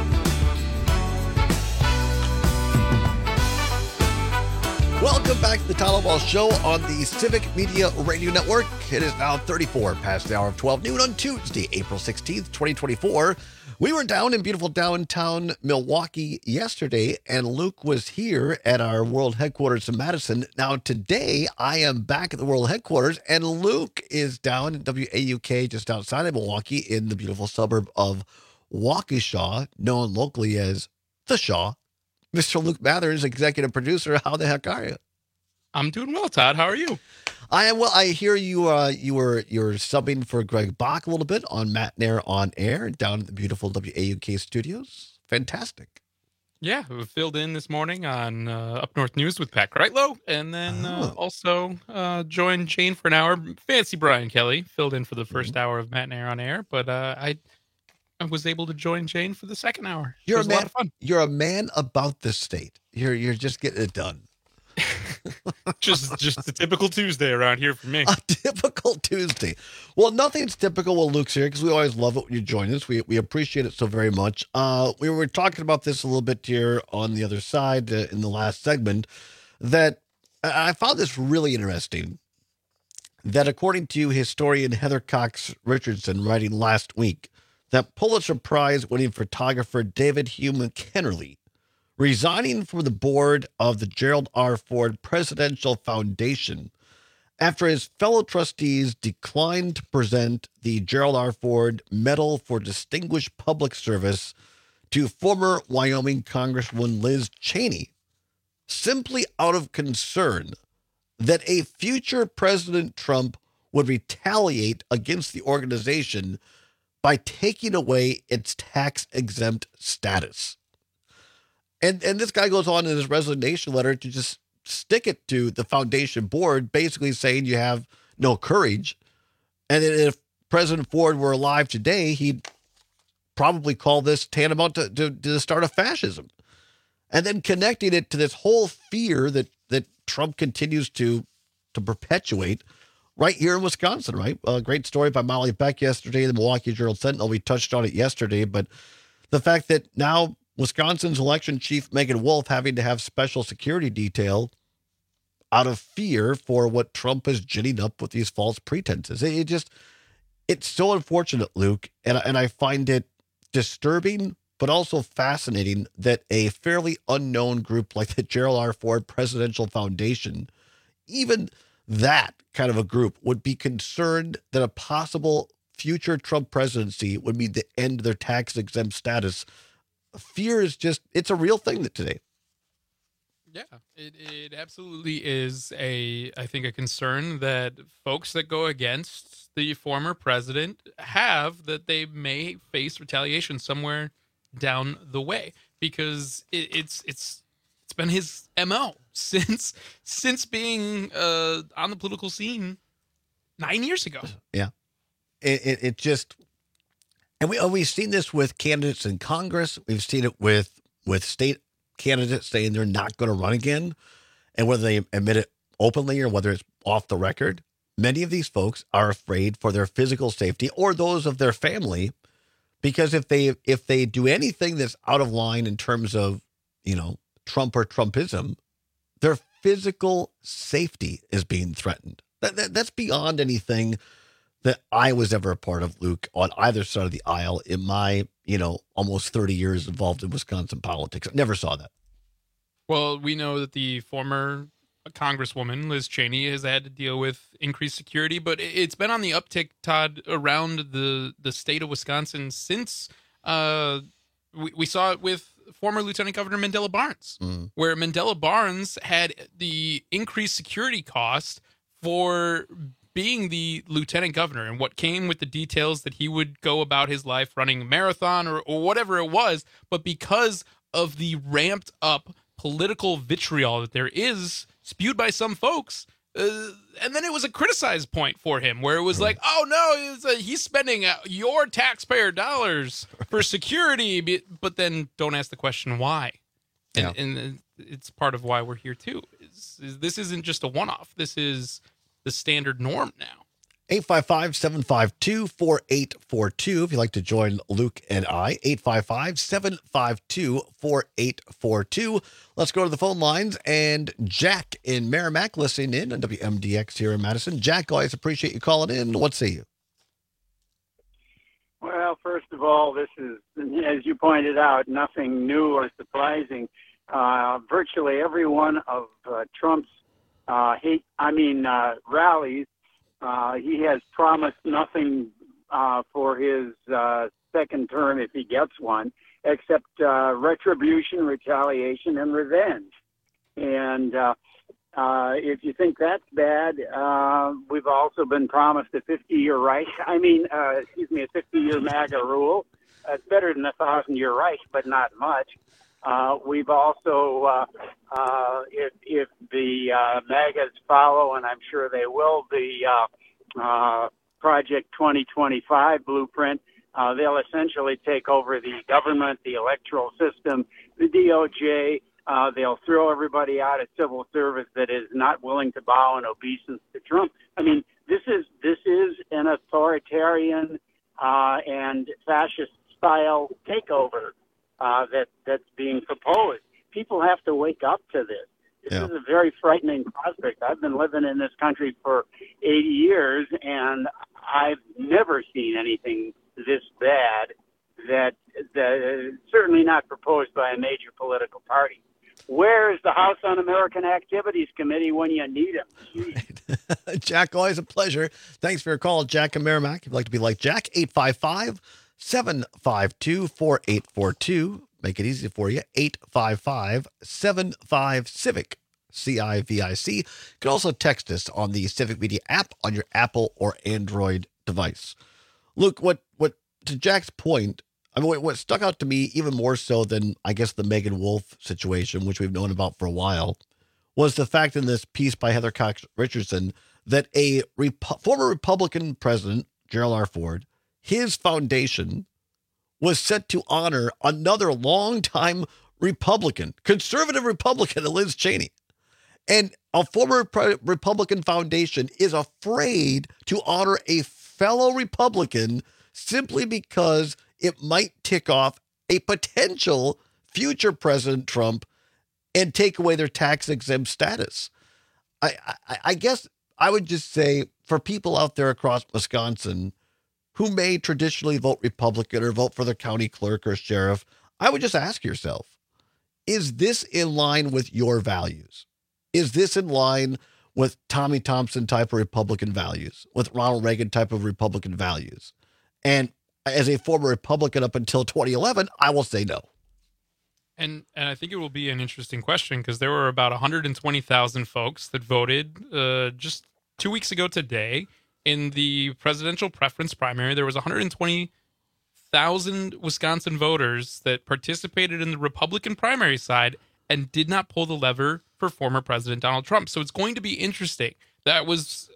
Welcome back to the Tyler Walsh Show on the Civic Media Radio Network. It is now thirty-four past the hour of twelve noon on Tuesday, April sixteenth, twenty twenty-four. We were down in beautiful downtown Milwaukee yesterday, and Luke was here at our world headquarters in Madison. Now, today, I am back at the world headquarters, and Luke is down in W A U K, just outside of Milwaukee, in the beautiful suburb of Waukesha, known locally as The Shaw. Mister Luke Mathers, executive producer. How the heck are you? I'm doing well, Todd. How are you? I am well. I hear you. Uh, you were you're subbing for Greg Bach a little bit on Matt Nair on Air down at the beautiful W A U K studios. Fantastic. Yeah, we filled in this morning on uh, Up North News with Pat Kreitlow, and then Oh. uh, also uh, joined Jane for an hour. Fancy Brian Kelly filled in for the first Mm-hmm. hour of Matt Nair on Air, but uh, I I was able to join Jane for the second hour. It You're a was a man. lot of fun. You're a man about this state. You're you're just getting it done. just just a typical Tuesday around here for me. A typical Tuesday. Well, nothing's typical when Luke's here because we always love it when you join us. We we appreciate it so very much. Uh, we were talking about this a little bit here on the other side uh, in the last segment. That I I found this really interesting. That according to historian Heather Cox Richardson, writing last week, that Pulitzer Prize winning photographer David Hugh McKennerly, resigning from the board of the Gerald R. Ford Presidential Foundation after his fellow trustees declined to present the Gerald R. Ford Medal for Distinguished Public Service to former Wyoming Congresswoman Liz Cheney, simply out of concern that a future President Trump would retaliate against the organization by taking away its tax-exempt status. And and this guy goes on in his resignation letter to just stick it to the foundation board, basically saying you have no courage. And that if President Ford were alive today, he'd probably call this tantamount to, to, to the start of fascism. And then connecting it to this whole fear that, that Trump continues to, to perpetuate right here in Wisconsin, right? A great story by Molly Beck yesterday, the Milwaukee Journal Sentinel. We touched on it yesterday, but the fact that now Wisconsin's election chief, Megan Wolf, having to have special security detail out of fear for what Trump is ginning up with these false pretenses. It, it just, it's so unfortunate, Luke. And, and I find it disturbing, but also fascinating that a fairly unknown group like the Gerald R. Ford Presidential Foundation, even that kind of a group, would be concerned that a possible future Trump presidency would mean the end of their tax-exempt status. Fear is just, it's a real thing that today. Yeah, it, it absolutely is a, I think, a concern that folks that go against the former president have, that they may face retaliation somewhere down the way, because it, it's it's it's been his M O since since being uh, on the political scene nine years ago. Yeah, it it, it just, and we we've seen this with candidates in Congress. We've seen it with with state candidates saying they're not going to run again, and whether they admit it openly or whether it's off the record, many of these folks are afraid for their physical safety or those of their family, because if they if they do anything that's out of line in terms of, you know, Trump or Trumpism, their physical safety is being threatened. That, that that's beyond anything that I was ever a part of, Luke, on either side of the aisle in my, you know, almost thirty years involved in Wisconsin politics. I never saw that. Well, we know that the former Congresswoman, Liz Cheney, has had to deal with increased security, but it's been on the uptick, Todd, around the, the state of Wisconsin since uh, we, we saw it with former Lieutenant Governor Mandela Barnes, Mm. where Mandela Barnes had the increased security cost for being the lieutenant governor, and what came with the details that he would go about his life running a marathon or, or whatever it was. But because of the ramped up political vitriol that there is spewed by some folks, uh, and then it was a criticized point for him where it was like, oh no, it's a, he's spending uh, your taxpayer dollars for security, but, but then don't ask the question why. And, Yeah. and it's part of why we're here too. Is, is this isn't just a one-off. This is the standard norm now. eight five five, seven five two, four eight four two. If you'd like to join Luke and I, eight five five, seven five two, four eight four two. Let's go to the phone lines. And Jack in Merrimack listening in on W M D X here in Madison. Jack, always appreciate you calling in. What say you? Well, first of all, this is, as you pointed out, nothing new or surprising. Uh, virtually every one of uh, Trump's uh, hate, I mean, uh, rallies, uh, he has promised nothing uh, for his uh, second term if he gets one, except uh, retribution, retaliation, and revenge. And uh, uh, if you think that's bad, uh, we've also been promised a fifty-year Reich. I mean, uh, excuse me, a fifty-year MAGA rule. Uh, it's better than a thousand-year Reich, but not much. Uh, we've also, uh, uh, if, if the uh, MAGAs follow, and I'm sure they will, the uh, uh, Project twenty twenty-five blueprint, uh, they'll essentially take over the government, the electoral system, the D O J. Uh, they'll throw everybody out of civil service that is not willing to bow in obeisance to Trump. I mean, this is this is an authoritarian uh, and fascist-style takeover uh, that that's being proposed. People have to wake up to this. This yeah. is a very frightening prospect. I've been living in this country for eighty years, and I've never seen anything this bad. That, that certainly not proposed by a major political party. Where is the House Un-American Activities Committee when you need them? Right. Jack, always a pleasure. Thanks for your call, Jack in Merrimack. If you'd like to be like Jack, eight five five, seven five two, four eight four two. Make it easy for you, eight five five, seven five, CIVIC, C I V I C. You can also text us on the Civic Media app on your Apple or Android device. Luke, what, what to Jack's point, I mean, what stuck out to me even more so than, I guess, the Megan Wolf situation, which we've known about for a while, was the fact in this piece by Heather Cox Richardson that a Repu- former Republican president, Gerald R. Ford, his foundation was set to honor another longtime Republican, conservative Republican, Liz Cheney. And a former pre- Republican foundation is afraid to honor a fellow Republican simply because it might tick off a potential future President Trump and take away their tax exempt status. I, I, I guess I would just say for people out there across Wisconsin who may traditionally vote Republican or vote for their county clerk or sheriff, I would just ask yourself, is this in line with your values? Is this in line with Tommy Thompson type of Republican values, with Ronald Reagan type of Republican values? And as a former Republican up until twenty eleven, I will say no. And and I think it will be an interesting question because there were about one hundred twenty thousand folks that voted uh, just two weeks ago today in the presidential preference primary. There was one hundred twenty thousand Wisconsin voters that participated in the Republican primary side and did not pull the lever for former President Donald Trump. So it's going to be interesting. That was,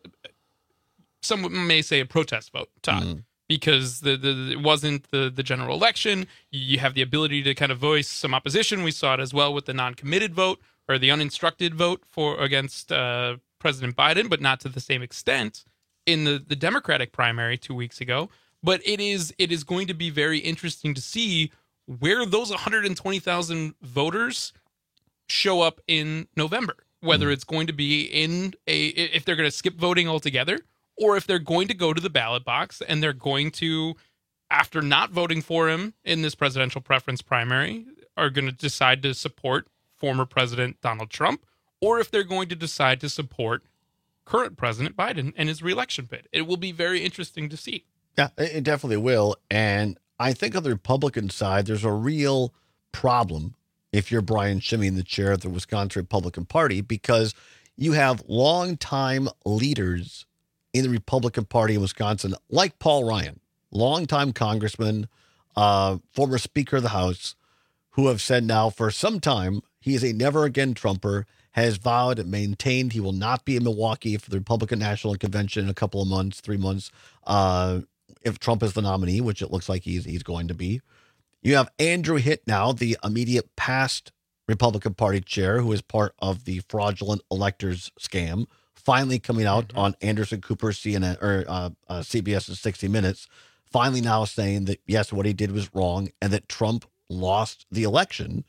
some may say, a protest vote, Todd. Mm. Because the, the it wasn't the, the general election. You have the ability to kind of voice some opposition. We saw it as well with the non-committed vote or the uninstructed vote for against uh, President Biden, but not to the same extent in the, the Democratic primary two weeks ago. But it is it is going to be very interesting to see where those one hundred twenty thousand voters show up in November, whether mm. it's going to be in a if they're going to skip voting altogether, or if they're going to go to the ballot box and they're going to, after not voting for him in this presidential preference primary, are going to decide to support former President Donald Trump, or if they're going to decide to support current President Biden and his reelection bid. It will be very interesting to see. Yeah, it definitely will. And I think on the Republican side, there's a real problem if you're Brian Shimmy, the chair of the Wisconsin Republican Party, because you have longtime leaders in the Republican Party in Wisconsin, like Paul Ryan, longtime congressman, uh, former Speaker of the House, who have said now for some time he is a never again Trumper, has vowed and maintained he will not be in Milwaukee for the Republican National Convention in a couple of months, three months, uh, if Trump is the nominee, which it looks like he's he's going to be. You have Andrew Hitt now, the immediate past Republican Party chair, who is part of the fraudulent electors scam, finally coming out mm-hmm. on Anderson Cooper, C N N, or uh, uh, CBS's sixty minutes, finally now saying that, yes, what he did was wrong and that Trump lost the election.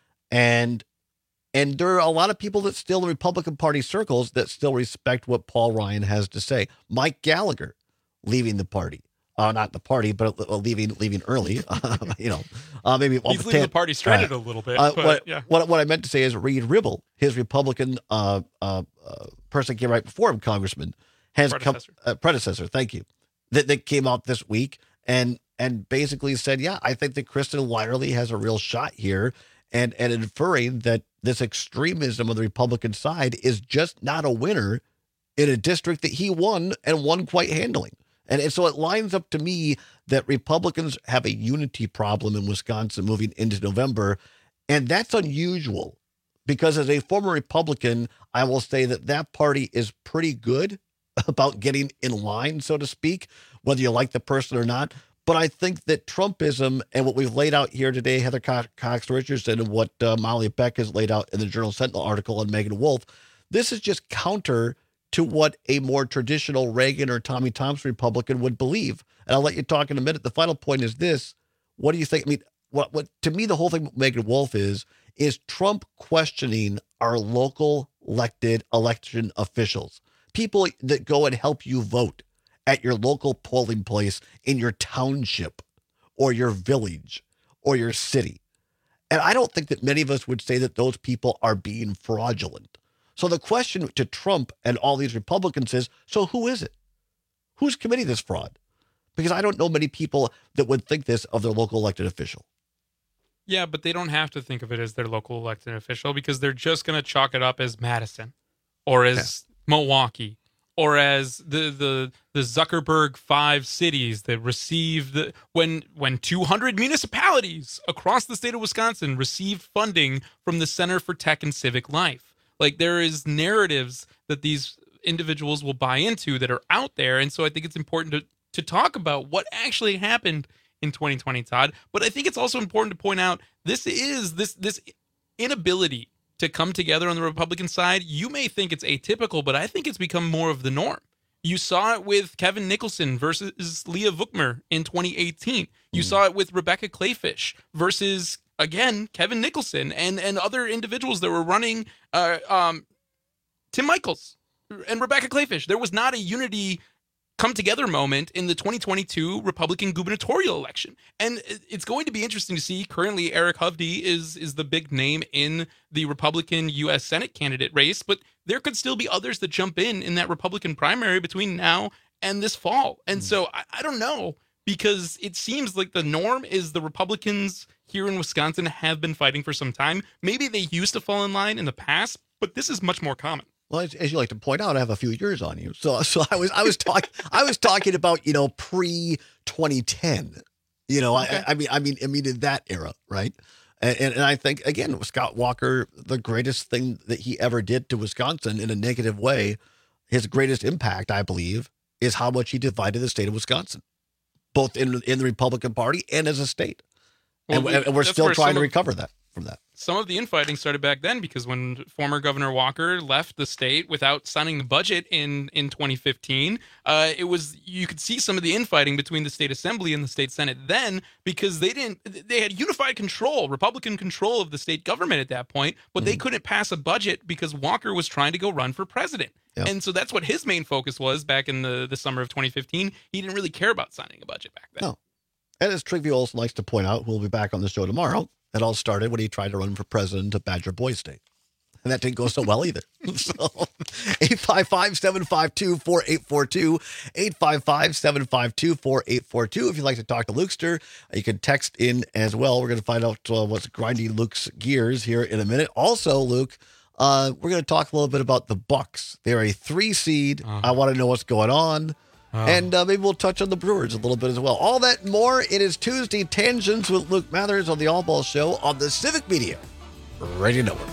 And and there are a lot of people that still in Republican Party circles that still respect what Paul Ryan has to say. Mike Gallagher leaving the party. Uh, not the party, but uh, leaving leaving early. Uh, you know, uh, maybe he's leaving the party stranded uh, a little bit. Uh, but, what, yeah. what what I meant to say is Reed Ribble, his Republican uh, uh, uh, person came right before him, Congressman, has predecessor. come uh, predecessor. Thank you. That that came out this week and and basically said, yeah, I think that Kristen Wiley has a real shot here, and and inferring that this extremism on the Republican side is just not a winner in a district that he won and won quite handily. And, and so it lines up to me that Republicans have a unity problem in Wisconsin moving into November. And that's unusual because as a former Republican, I will say that that party is pretty good about getting in line, so to speak, whether you like the person or not. But I think that Trumpism and what we've laid out here today, Heather Cox Richardson, and what uh, Molly Beck has laid out in the Journal Sentinel article on Megan Wolf, this is just counter to what a more traditional Reagan or Tommy Thompson Republican would believe. And I'll let you talk in a minute. The final point is this. What do you think? I mean, what, what to me, the whole thing with Megan Wolf is, is Trump questioning our local elected election officials, people that go and help you vote at your local polling place in your township or your village or your city. And I don't think that many of us would say that those people are being fraudulent. So the question to Trump and all these Republicans is, so who is it? Who's committing this fraud? Because I don't know many people that would think this of their local elected official. Yeah, but they don't have to think of it as their local elected official because they're just going to chalk it up as Madison or as yeah. Milwaukee or as the, the the Zuckerberg five cities that received the, when when two hundred municipalities across the state of Wisconsin received funding from the Center for Tech and Civic Life. Like there is narratives that these individuals will buy into that are out there. And so I think it's important to, to talk about what actually happened in twenty twenty, Todd. But I think it's also important to point out this is this this inability to come together on the Republican side. You may think it's atypical, but I think it's become more of the norm. You saw it with Kevin Nicholson versus Leah Vukmir in twenty eighteen. You mm. saw it with Rebecca Clayfish versus, again, Kevin Nicholson and, and other individuals that were running uh, um, Tim Michaels and Rebecca Clayfish. There was not a unity come together moment in the twenty twenty-two Republican gubernatorial election. And it's going to be interesting to see. Currently, Eric Hovde is, is the big name in the Republican U S Senate candidate race, but there could still be others that jump in in that Republican primary between now and this fall. And so I, I don't know, because it seems like the norm is the Republicans here in Wisconsin have been fighting for some time. Maybe they used to fall in line in the past, but this is much more common. Well, as, as you like to point out, I have a few years on you. So, so I was, I was talking, I was talking about, you know, pre twenty ten, you know, okay. I, I mean, I mean, I mean, in that era, right? And, and, and I think, again, Scott Walker, the greatest thing that he ever did to Wisconsin in a negative way, his greatest impact, I believe, is how much he divided the state of Wisconsin, both in, in the Republican Party and as a state. Well, and, and we're still trying to recover that from that. Some of the infighting started back then because when former Governor Walker left the state without signing the budget in, in twenty fifteen, uh, it was you could see some of the infighting between the state assembly and the state senate then because they didn't they had unified control, Republican control of the state government at that point, but mm. they couldn't pass a budget because Walker was trying to go run for president. Yep. And so that's what his main focus was back in the, the summer of twenty fifteen. He didn't really care about signing a budget back then. No. And as Trigvio also likes to point out, who will be back on the show tomorrow, it all started when he tried to run for president of Badger Boys State. And that didn't go so well either. So eight five five, seven five two, four eight four two, eight five five, seven five two, four eight four two. If you'd like to talk to Lukester, you can text in as well. We're going to find out uh, what's grinding Luke's gears here in a minute. Also, Luke, uh, we're going to talk a little bit about the Bucks. They're a three seed. Uh-huh. I want to know what's going on. Oh. And uh, maybe we'll touch on the Brewers a little bit as well. All that and more. It is Tuesday Tangents with Luke Mathers on the All Ball Show on the Civic Media Radio Network.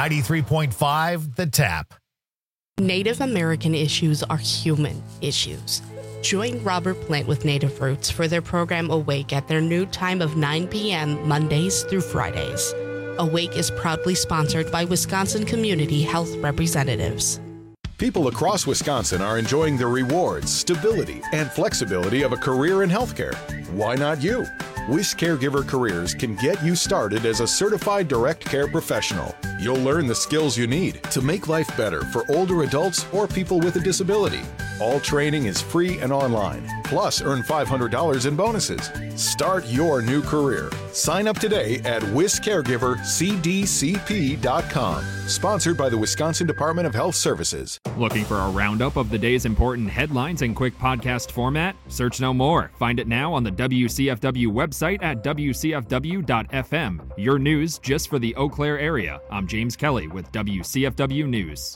ninety-three point five The Tap. Native American issues are human issues. Join Robert Plant with Native Roots for their program Awake at their new time of nine p.m. Mondays through Fridays. Awake is proudly sponsored by Wisconsin Community Health Representatives. People across Wisconsin are enjoying the rewards, stability, and flexibility of a career in healthcare. Why not you? Wish Caregiver Careers can get you started as a certified direct care professional. You'll learn the skills you need to make life better for older adults or people with a disability. All training is free and online. Plus, earn five hundred dollars in bonuses. Start your new career. Sign up today at wis caregiver c d c p dot com. Sponsored by the Wisconsin Department of Health Services. Looking for a roundup of the day's important headlines in quick podcast format? Search no more. Find it now on the W C F W website at w c f w dot f m. Your news just for the Eau Claire area. I'm James Kelly with W C F W News.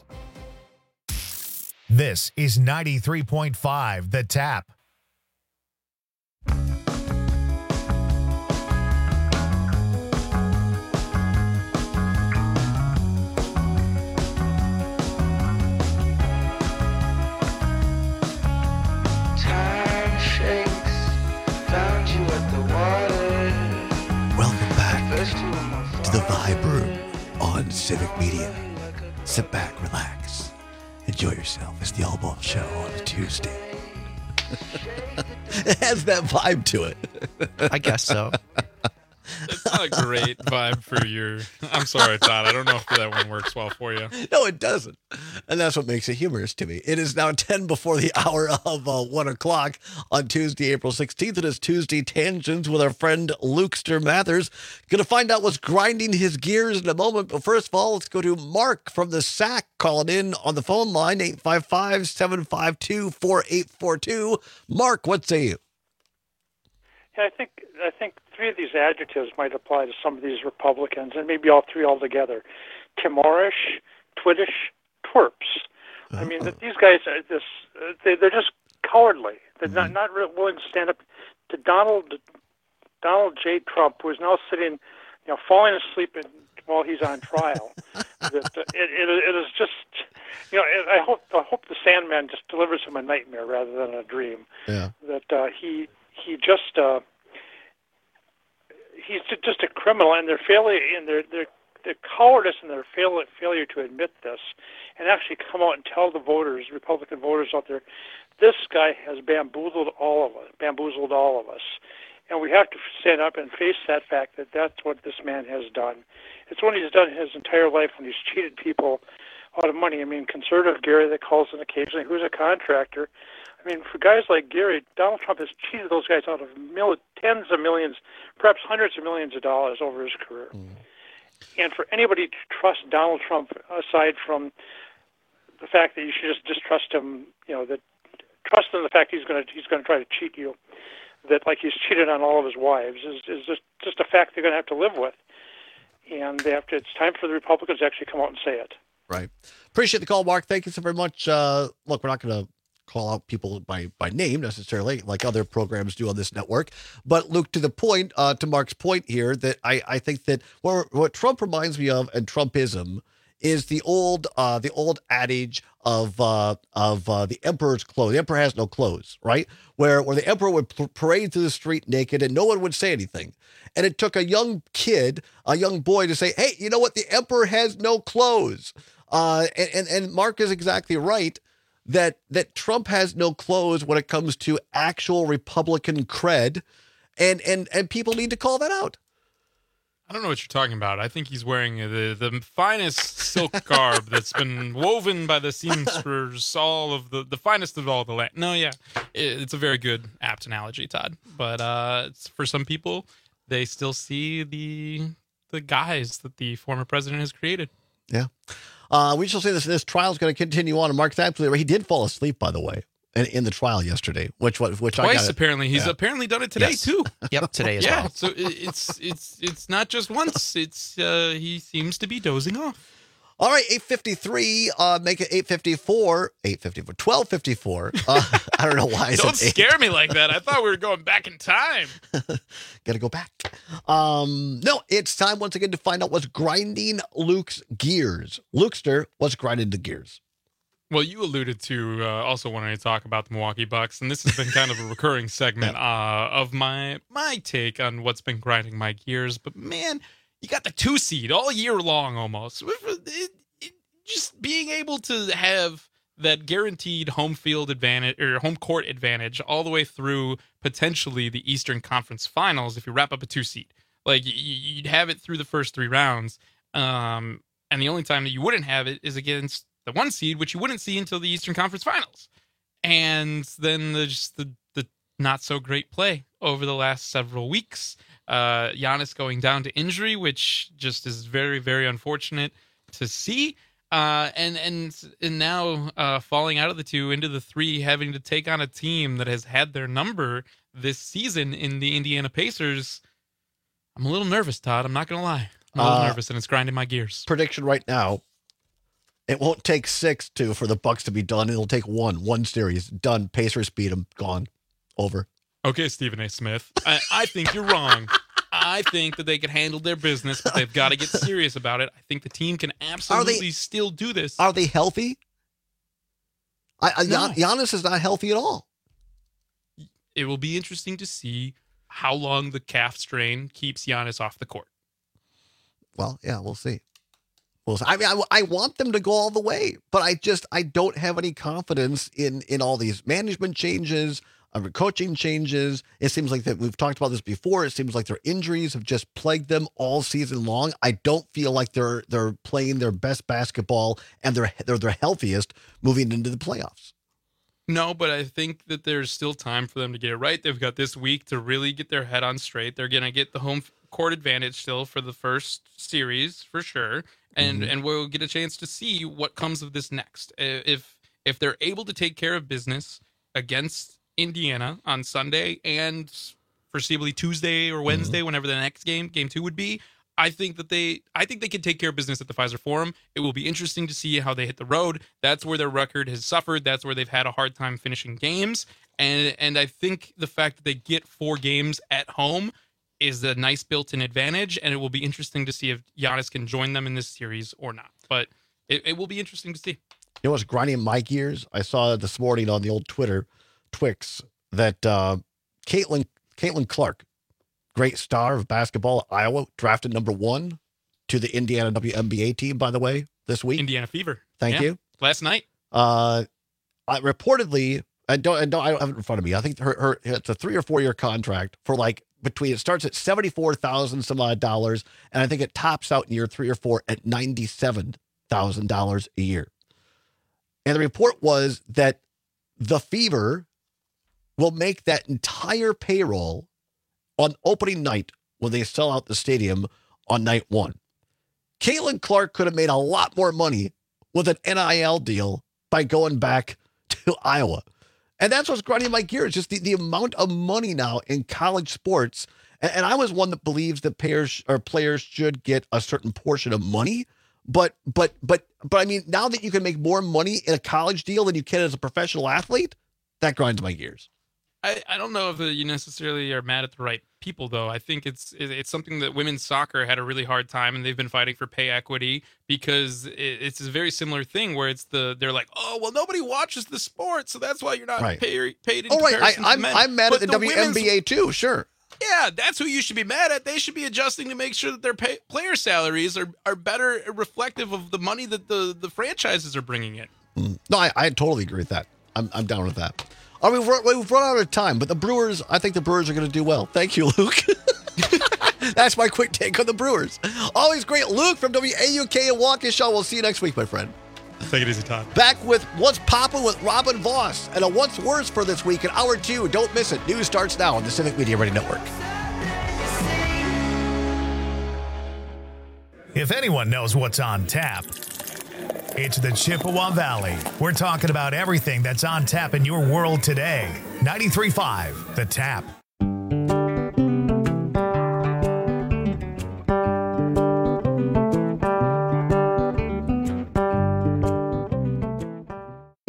This is ninety-three point five The Tap. Welcome back to the Vibe Room on Civic Media. Sit back, relax, enjoy yourself. It's the All Ball Show on a Tuesday. It has that vibe to it. I guess so. It's not a great vibe for your... I'm sorry, Todd. I don't know if that one works well for you. No, it doesn't. And that's what makes it humorous to me. It is now ten before the hour of uh, one o'clock on Tuesday, April sixteenth. It is Tuesday Tangents with our friend Lukester Mathers. Going to find out what's grinding his gears in a moment. But first of all, let's go to Mark from the S A C calling in on the phone line, eight five five, seven five two, four eight four two. Mark, what say you? Yeah, I think I think three of these adjectives might apply to some of these Republicans, and maybe all three altogether: Timorish, Twittish, twerps. I mean, that these guys are this uh, they, they're just cowardly. They're not not really willing to stand up to Donald Donald J. Trump, who is now sitting, you know, falling asleep in, while he's on trial. that uh, it, it it is just, you know, it, I hope I hope the Sandman just delivers him a nightmare rather than a dream. Yeah. That uh, he he just. Uh, He's just a criminal, and their failure, and their their their cowardice, and their fail, failure to admit this, and actually come out and tell the voters, Republican voters out there, this guy has bamboozled all of us, bamboozled all of us, and we have to stand up and face that fact that that's what this man has done. It's what he's done his entire life when he's cheated people out of money. I mean, conservative Gary that calls in occasionally, who's a contractor. I mean, for guys like Gary, Donald Trump has cheated those guys out of mil- tens of millions, perhaps hundreds of millions of dollars over his career. Mm. And for anybody to trust Donald Trump, aside from the fact that you should just distrust him, you know, that trust in the fact he's going to he's going to try to cheat you, that like he's cheated on all of his wives, is is just just a fact they're going to have to live with. And they have to. It's time for the Republicans to actually come out and say it. Right. Appreciate the call, Mark. Thank you so very much. Uh, look, we're not going to call out people by, by name necessarily, like other programs do on this network. But Luke, to the point, uh, to Mark's point here, that I, I think that what, what Trump reminds me of, and Trumpism, is the old uh, the old adage of uh, of uh, the emperor's clothes. The emperor has no clothes, right? Where where the emperor would parade through the street naked and no one would say anything. And it took a young kid, a young boy, to say, "Hey, you know what? The emperor has no clothes." Uh, and, and and Mark is exactly right. That that Trump has no clothes when it comes to actual Republican cred, and and and people need to call that out. I don't know what you're talking about. I think he's wearing the the finest silk garb that's been woven by the seamsters, all of the the finest of all the land. No, yeah, it, it's a very good, apt analogy, Todd. But uh, it's, for some people, they still see the the guise that the former president has created. Yeah. Uh, we shall say this, this trial is going to continue on. And Mark's absolutely right. He did fall asleep, by the way, in, in the trial yesterday, which which Twice, I got apparently. He's yeah. apparently done it today, Yes. too. Yep, today as yeah, well. so it, it's it's it's not just once. It's uh, he seems to be dozing off. All right, eight fifty-three, uh, make it eight fifty-four, eight fifty-four, twelve fifty-four. Uh, I don't know why I Don't said scare me like that. I thought we were going back in time. Gotta go back. Um, no, it's time once again to find out what's grinding Luke's gears. Lukester, what's grinding the gears? Well, you alluded to uh, also wanting to talk about the Milwaukee Bucks, and this has been kind of a recurring segment uh, of my my take on what's been grinding my gears. But man, you got the two seed all year long almost. It, it, just being able to have that guaranteed home field advantage or home court advantage all the way through potentially the Eastern Conference Finals if you wrap up a two seed. Like you'd have it through the first three rounds, um, and the only time that you wouldn't have it is against the one seed, which you wouldn't see until the Eastern Conference Finals. And then there's the the not so great play over the last several weeks. Uh, Giannis going down to injury, which just is very, very unfortunate to see. Uh, and and and now uh, falling out of the two into the three, having to take on a team that has had their number this season in the Indiana Pacers. I'm a little nervous, Todd. I'm not going to lie. I'm a little Uh, nervous, and it's grinding my gears. Prediction right now. It won't take six to for the Bucks to be done. It'll take one. One series. Done. Pacers beat them. Gone. Over. Okay, Stephen A. Smith. I, I think you're wrong. I think that they can handle their business, but they've got to get serious about it. I think the team can absolutely still do this. Are they healthy? I, I, No. Giannis is not healthy at all. It will be interesting to see how long the calf strain keeps Giannis off the court. Well, yeah, we'll see. We'll see. I mean, I, I want them to go all the way, but I just I don't have any confidence in in all these management changes, uh, coaching changes. It seems like that we've talked about this before. It seems like their injuries have just plagued them all season long. I don't feel like they're they're playing their best basketball and they're they're their healthiest moving into the playoffs. No, but I think that there's still time for them to get it right. They've got this week to really get their head on straight. They're going to get the home court advantage still for the first series for sure. And Mhm. and we'll get a chance to see what comes of this next. If if they're able to take care of business against Indiana on Sunday and foreseeably Tuesday or Wednesday, whenever the next game, game two would be, I think that they I think they can take care of business at the Pfizer Forum. It will be interesting to see how they hit the road. That's where their record has suffered. That's where they've had a hard time finishing games. And and I think the fact that they get four games at home is a nice built-in advantage, and it will be interesting to see if Giannis can join them in this series or not. But it, it will be interesting to see. You know what's grinding my gears? I saw this morning on the old Twitter, Twix, that uh, Caitlin Caitlin Clark, great star of basketball at Iowa, drafted number one to the Indiana W N B A team, by the way, this week. Indiana Fever. Thank Yeah. you. Last night. Uh, I, reportedly, I don't, I don't, I don't have it in front of me. I think her, her it's a three or four year contract for like between. It starts at seventy four thousand some odd dollars, and I think it tops out in year three or four at ninety seven thousand dollars a year. And the report was that the Fever will make that entire payroll on opening night when they sell out the stadium on night one. Caitlin Clark could have made a lot more money with an N I L deal by going back to Iowa. And that's what's grinding my gears, just the, the amount of money now in college sports. And, and I was one that believes that players or players should get a certain portion of money. But but but but I mean, now that you can make more money in a college deal than you can as a professional athlete, that grinds my gears. I, I don't know if you necessarily are mad at the right people, though. I think it's it's something that women's soccer had a really hard time, and they've been fighting for pay equity because it, it's a very similar thing where it's the they're like, oh well, nobody watches the sport, so that's why you're not Right. pay, paid. In Oh, right. I, comparison to I'm, men. I'm mad But at the, W N B A women's- too, sure. Yeah, that's who you should be mad at. They should be adjusting to make sure that their pay, player salaries are, are better reflective of the money that the, the franchises are bringing in. Mm. No, I, I totally agree with that. I'm I'm down with that. I mean, we've run, we've run out of time, but the Brewers, I think the Brewers are going to do well. Thank you, Luke. That's my quick take on the Brewers. Always great, Luke from W A U K and Waukesha. We'll see you next week, my friend. Take it easy, Todd. Back with What's Poppin' with Robin Voss and a What's Worse for this week in hour two. Don't miss it. News starts now on the Civic Media Ready Network. If anyone knows what's on tap, it's the Chippewa Valley. We're talking about everything that's on tap in your world today. ninety-three point five, The Tap.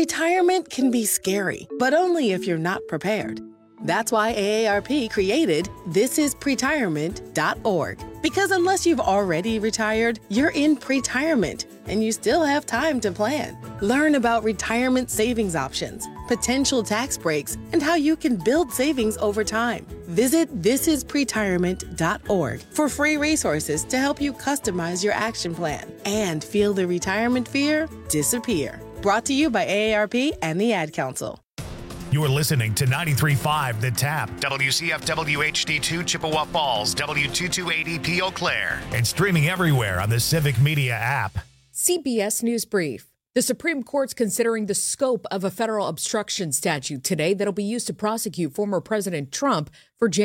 Retirement can be scary, but only if you're not prepared. That's why A A R P created this is pretirement dot org. Because unless you've already retired, you're in pretirement, and you still have time to plan. Learn about retirement savings options, potential tax breaks, and how you can build savings over time. Visit this is pretirement dot org for free resources to help you customize your action plan and feel the retirement fear disappear. Brought to you by A A R P and the Ad Council. You're listening to ninety-three point five The Tap, W C F W H D two Chippewa Falls, W two two eight E P Eau Claire, and streaming everywhere on the Civic Media app. C B S News Brief. The Supreme Court's considering the scope of a federal obstruction statute today that'll be used to prosecute former President Trump for